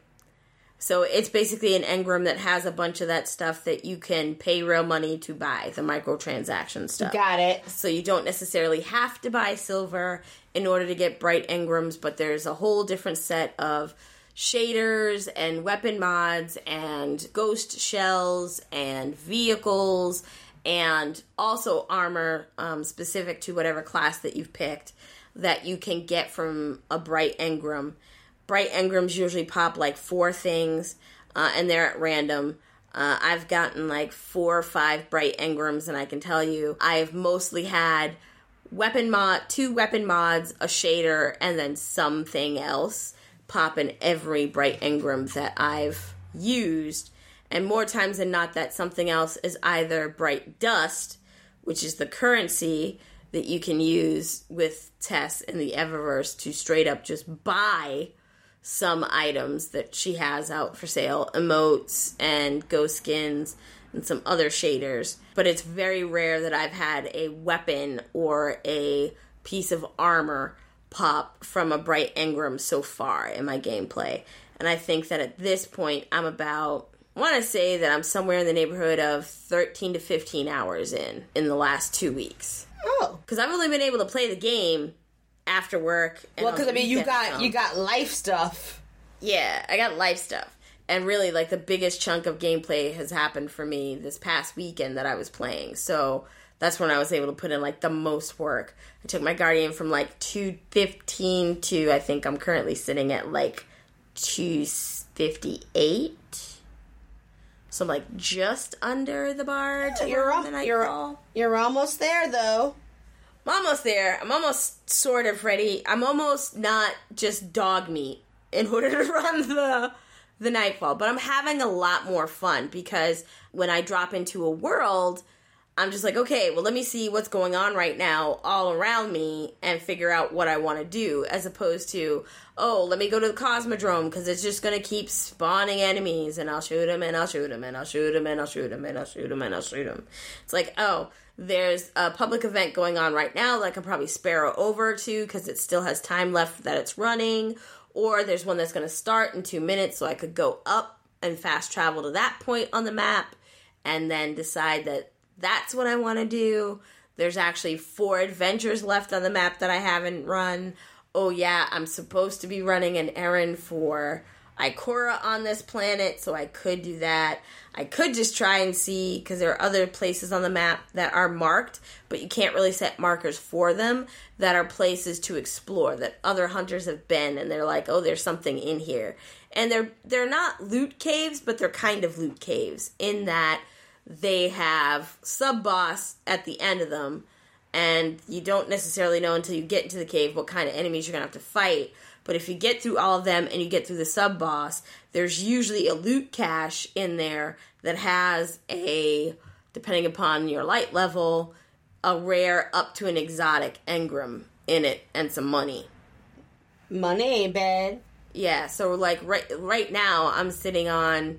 So it's basically an engram that has a bunch of that stuff that you can pay real money to buy, the microtransaction stuff.
Got it.
So you don't necessarily have to buy silver in order to get bright engrams, but there's a whole different set of shaders and weapon mods and ghost shells and vehicles and also armor um, specific to whatever class that you've picked that you can get from a bright engram. Bright engrams usually pop like four things, uh, and they're at random. Uh, I've gotten like four or five bright engrams, and I can tell you I've mostly had weapon mod, two weapon mods, a shader, and then something else pop in every bright engram that I've used. And more times than not, that something else is either bright dust, which is the currency that you can use with Tess in the Eververse to straight up just buy some items that she has out for sale, emotes and ghost skins and some other shaders. But it's very rare that I've had a weapon or a piece of armor pop from a bright engram so far in my gameplay. And I think that at this point, I'm about, I want to say that I'm somewhere in the neighborhood of thirteen to fifteen hours in, in the last two weeks.
Oh.
Because I've only been able to play the game after work. And
Well, because I mean, you got
some.
you got life stuff.
Yeah, I got life stuff. And really, like, the biggest chunk of gameplay has happened for me this past weekend that I was playing. So that's when I was able to put in, like, the most work. I took my Guardian from, like, two fifteen to, I think I'm currently sitting at, like, two fifty-eight. So I'm, like, just under the bar to
You're
earn
al-
the Nightfall.
you're you're almost there, though.
I'm almost there. I'm almost sort of ready. I'm almost not just dog meat in order to run the the Nightfall. But I'm having a lot more fun because when I drop into a world, I'm just like, okay, well, let me see what's going on right now all around me and figure out what I want to do, as opposed to, oh, let me go to the Cosmodrome because it's just going to keep spawning enemies and I'll shoot them and I'll shoot them and I'll shoot them and I'll shoot them and I'll shoot them and I'll shoot them. It's like, oh, There's a public event going on right now that I can probably sparrow over to because it still has time left that it's running. Or there's one that's going to start in two minutes, so I could go up and fast travel to that point on the map and then decide that that's what I want to do. There's actually four adventures left on the map that I haven't run. Oh yeah, I'm supposed to be running an errand for Ikora on this planet, so I could do that. I could just try and see, because there are other places on the map that are marked, but you can't really set markers for them, that are places to explore, that other hunters have been, and they're like, oh, there's something in here. And they're they're not loot caves, but they're kind of loot caves, in that they have sub-boss at the end of them, and you don't necessarily know until you get into the cave what kind of enemies you're going to have to fight. But if you get through all of them and you get through the sub-boss, there's usually a loot cache in there that has a, depending upon your light level, a rare up to an exotic engram in it and some money.
Money ain't bad.
Yeah, so like right right now I'm sitting on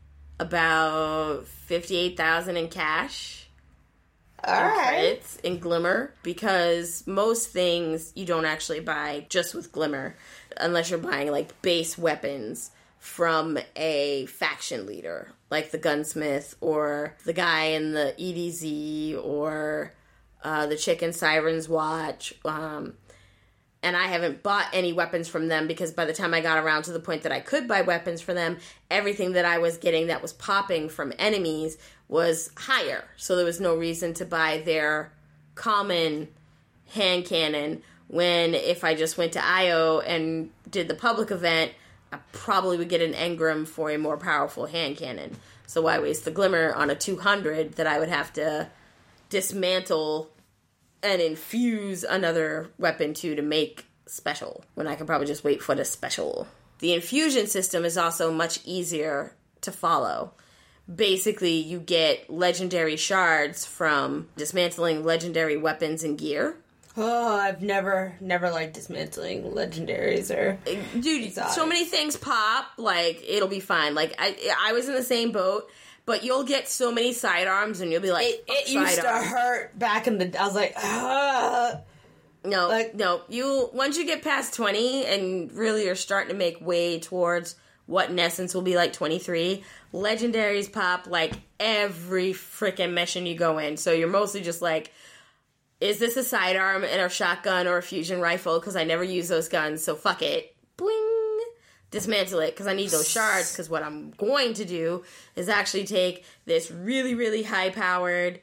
about fifty-eight thousand in cash.
All right.
Credits in Glimmer, because most things you don't actually buy just with Glimmer unless you're buying like base weapons from a faction leader like the gunsmith or the guy in the E D Z or uh, the chick in Siren's Watch. Um, and I haven't bought any weapons from them because by the time I got around to the point that I could buy weapons for them, everything that I was getting that was popping from enemies was higher. So there was no reason to buy their common hand cannon when if I just went to I O and did the public event, I probably would get an engram for a more powerful hand cannon. So why waste the Glimmer on a two hundred that I would have to dismantle and infuse another weapon to to make special, when I can probably just wait for the special. The infusion system is also much easier to follow. Basically, you get legendary shards from dismantling legendary weapons and gear.
Oh, I've never, never liked dismantling legendaries or...
Dude, exotics. So many things pop, like, it'll be fine. Like, I I was in the same boat, but you'll get so many sidearms and you'll be like,
It, it used to hurt back in the... I was like, ah.
No,
Like-
no. You once you get past twenty and really are starting to make way towards what in essence will be like twenty-three, legendaries pop like every freaking mission you go in. So you're mostly just like, is this a sidearm and a shotgun or a fusion rifle? Because I never use those guns, so fuck it. Bling! Dismantle it, because I need those shards, because what I'm going to do is actually take this really, really high-powered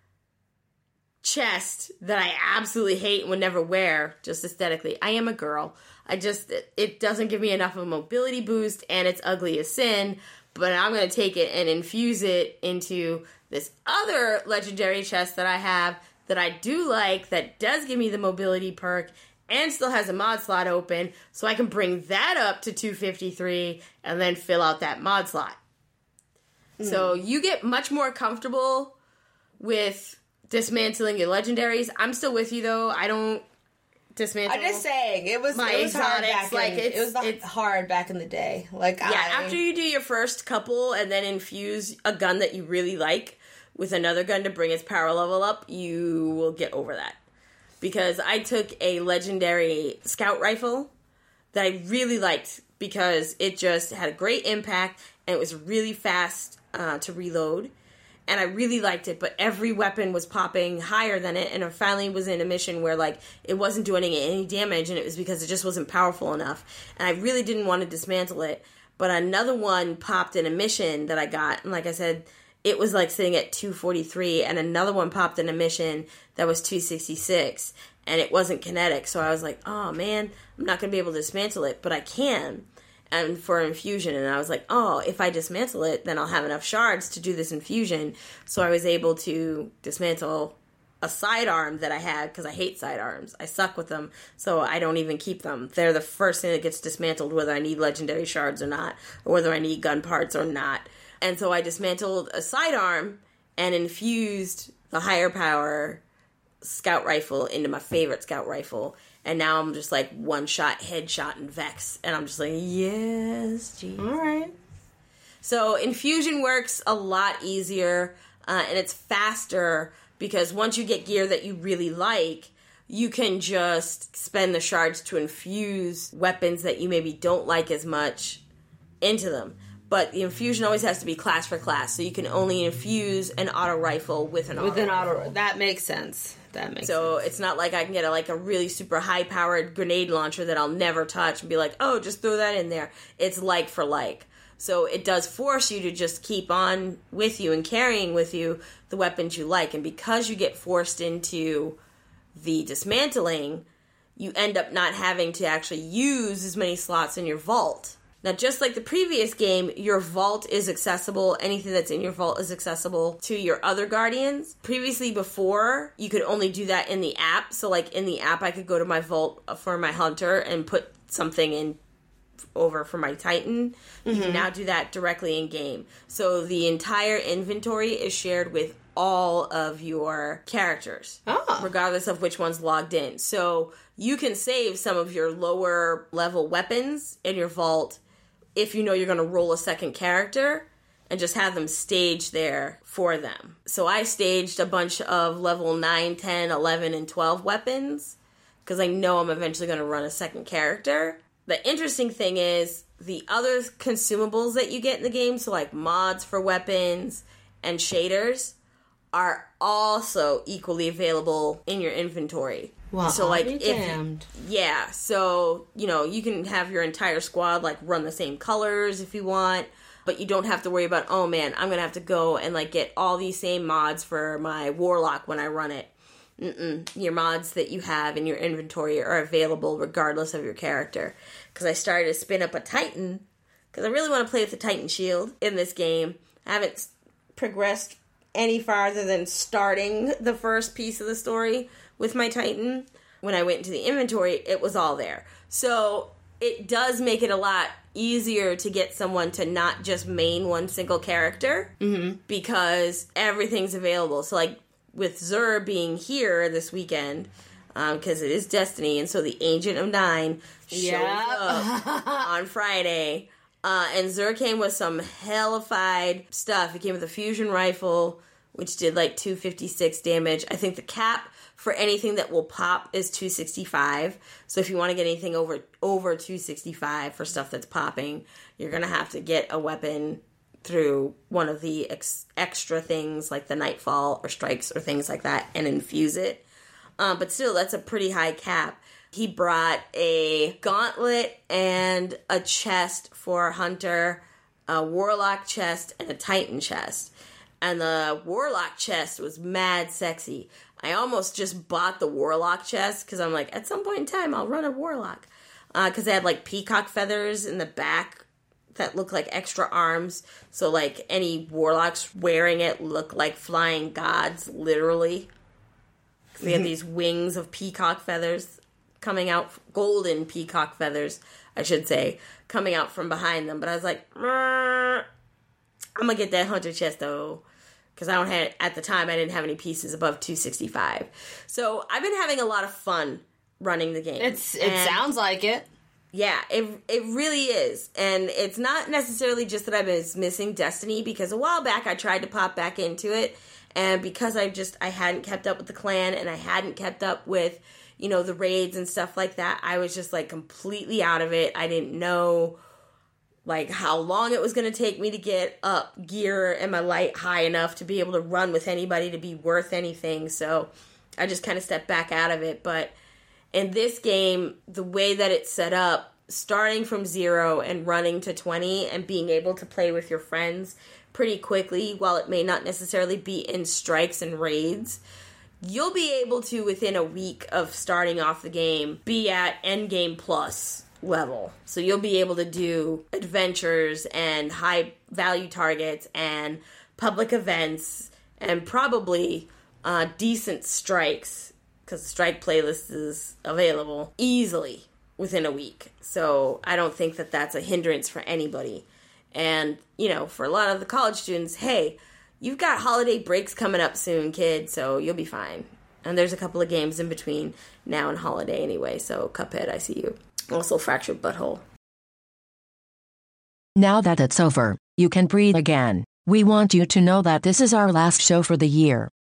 chest that I absolutely hate and would never wear, just aesthetically. I am a girl. I just, it, it doesn't give me enough of a mobility boost, and it's ugly as sin, but I'm going to take it and infuse it into this other legendary chest that I have that I do like, that does give me the mobility perk, and still has a mod slot open, so I can bring that up to two fifty-three, and then fill out that mod slot. Mm. So you get much more comfortable with dismantling your legendaries. I'm still with you, though. I don't dismantle.
I'm just saying, it was,
my
it was hard
exotics,
back
like,
in,
it's-
it was the
it's-
hard back in the day. Like,
Yeah,
I,
after you do your first couple and then infuse a gun that you really like with another gun to bring its power level up, you will get over that. Because I took a legendary scout rifle that I really liked because it just had a great impact and it was really fast uh, to reload. And I really liked it, but every weapon was popping higher than it, and I finally was in a mission where, like, it wasn't doing any damage, and it was because it just wasn't powerful enough. And I really didn't want to dismantle it, but another one popped in a mission that I got, and like I said, it was, like, sitting at two forty-three, and another one popped in a mission that was two sixty-six, and it wasn't kinetic, so I was like, oh, man, I'm not going to be able to dismantle it, but I can. And for infusion, and I was like, oh, if I dismantle it, then I'll have enough shards to do this infusion. So I was able to dismantle a sidearm that I had, because I hate sidearms. I suck with them, so I don't even keep them. They're the first thing that gets dismantled, whether I need legendary shards or not, or whether I need gun parts or not. And so I dismantled a sidearm and infused the higher power scout rifle into my favorite scout rifle. And now I'm just like one shot headshot and Vex. And I'm just like, yes, geez.
All right.
So infusion works a lot easier, uh, and it's faster because once you get gear that you really like, you can just spend the shards to infuse weapons that you maybe don't like as much into them. But the infusion always has to be class for class, so you can only infuse an auto rifle with an auto
With an auto,
rifle.
that makes sense. That makes
So
sense.
it's not like I can get a, like a really super high powered grenade launcher that I'll never touch and be like, oh, just throw that in there. It's like for like. So it does force you to just keep on with you and carrying with you the weapons you like. And because you get forced into the dismantling, you end up not having to actually use as many slots in your vault. Now, just like the previous game, your vault is accessible. Anything that's in your vault is accessible to your other guardians. Previously, before, you could only do that in the app. So, like, in the app, I could go to my vault for my hunter and put something in over for my titan. You
Mm-hmm.
can now do that directly in game. So, the entire inventory is shared with all of your characters,
Oh.
regardless of which one's logged in. So, you can save some of your lower level weapons in your vault if you know you're going to roll a second character and just have them staged there for them. So I staged a bunch of level nine, ten, eleven, and twelve weapons because I know I'm eventually going to run a second character. The interesting thing is the other consumables that you get in the game, so like mods for weapons and shaders, are also equally available in your inventory.
Well,
so like
I'll be
if
damned.
yeah, so you know you can have your entire squad like run the same colors if you want, but you don't have to worry about, oh man, I'm gonna have to go and like get all these same mods for my warlock when I run it. Mm-mm. Your mods that you have in your inventory are available regardless of your character. Because I started to spin up a Titan because I really want to play with the Titan shield in this game. I haven't s- progressed any farther than starting the first piece of the story with my Titan. When I went into the inventory, it was all there. So it does make it a lot easier to get someone to not just main one single character, mm-hmm. because everything's available. So like with Zur being here this weekend, because um, it is Destiny, and so the Ancient of Nine shows
Yep.
up on Friday. Uh, and Zur came with some hellified stuff. He came with a fusion rifle, which did like two fifty-six damage. I think the cap for anything that will pop is two sixty-five. So if you want to get anything over over two sixty-five for stuff that's popping, you're going to have to get a weapon through one of the ex- extra things like the Nightfall or Strikes or things like that and infuse it. Um, but still, that's a pretty high cap. He brought a gauntlet and a chest for Hunter, a Warlock chest, and a Titan chest. And the Warlock chest was mad sexy. I almost just bought the Warlock chest because I'm like, at some point in time, I'll run a Warlock. Because uh, they had like peacock feathers in the back that look like extra arms. So like any Warlocks wearing it look like flying gods, literally. They had these wings of peacock feathers coming out, golden peacock feathers, I should say, coming out from behind them. But I was like, I'm going to get that Hunter chest, though, because I don't have, at the time, I didn't have any pieces above two sixty-five. So I've been having a lot of fun running the game.
It's It
And
sounds like it.
yeah, it it really is. And it's not necessarily just that I was missing Destiny, because a while back I tried to pop back into it, and because I just, I hadn't kept up with the clan, and I hadn't kept up with, you know, the raids and stuff like that, I was just, like, completely out of it. I didn't know, like, how long it was going to take me to get up gear and my light high enough to be able to run with anybody to be worth anything, so I just kind of stepped back out of it. But in this game, the way that it's set up, starting from zero and running to twenty and being able to play with your friends pretty quickly, while it may not necessarily be in strikes and raids, you'll be able to, within a week of starting off the game, be at endgame plus level. So you'll be able to do adventures and high value targets and public events and probably uh, decent strikes, because the strike playlist is available easily within a week. So I don't think that that's a hindrance for anybody. And, you know, for a lot of the college students, hey, you've got holiday breaks coming up soon, kid, so you'll be fine. And there's a couple of games in between now and holiday anyway, so Cuphead, I see you. Also Fractured Butthole.
Now that it's over, you can breathe again. We want you to know that this is our last show for the year.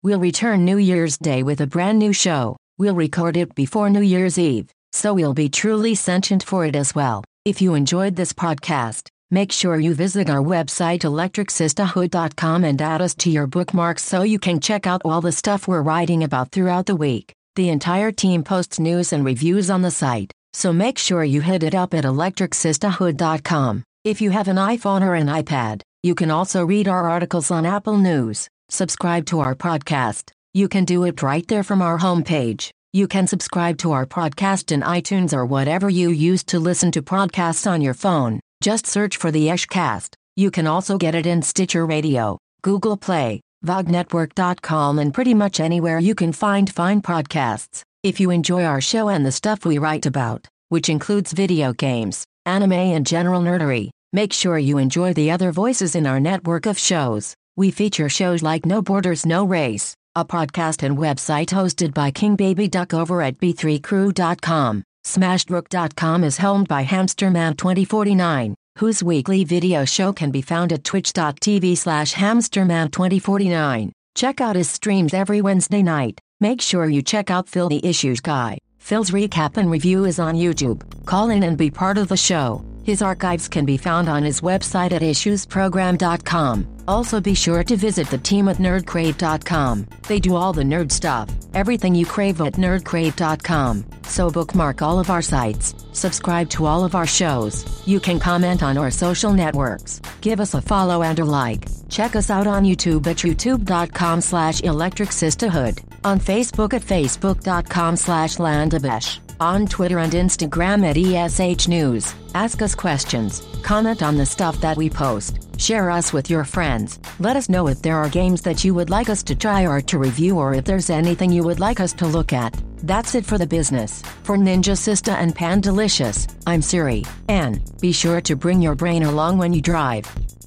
We'll return New Year's Day with a brand new show. We'll record it before New Year's Eve, so we'll be truly sentient for it as well. If you enjoyed this podcast, make sure you visit our website electric sisterhood dot com and add us to your bookmarks so you can check out all the stuff we're writing about throughout the week. The entire team posts news and reviews on the site, so make sure you hit it up at electric sisterhood dot com. If you have an iPhone or an iPad, you can also read our articles on Apple News. Subscribe to our podcast. You can do it right there from our homepage. You can subscribe to our podcast in iTunes or whatever you use to listen to podcasts on your phone. Just search for the Eshcast. You can also get it in Stitcher Radio, Google Play, vog network dot com, and pretty much anywhere you can find fine podcasts. If you enjoy our show and the stuff we write about, which includes video games, anime, and general nerdery, make sure you enjoy the other voices in our network of shows. We feature shows like No Borders, No Race, a podcast and website hosted by King Baby Duck over at b three crew dot com. Smashedrook dot com is helmed by Hamsterman twenty forty-nine, whose weekly video show can be found at twitch dot t v slash hamsterman twenty forty-nine. Check out his streams every Wednesday night. Make sure you check out Phil the Issues Guy. Phil's recap and review is on YouTube. Call in and be part of the show. His archives can be found on his website at issues program dot com. Also be sure to visit the team at nerd crave dot com. They do all the nerd stuff, everything you crave at nerd crave dot com. So bookmark all of our sites, subscribe to all of our shows. You can comment on our social networks, give us a follow and a like. Check us out on YouTube at youtube dot com slash electric sisterhood, on Facebook at facebook dot com slash landabesh, on Twitter and Instagram at E S H News. Ask us questions, comment on the stuff that we post, share us with your friends. Let us know if there are games that you would like us to try or to review, or if there's anything you would like us to look at. That's it for the business. For Ninja Sista and Pandalicious, I'm Siri, and be sure to bring your brain along when you drive.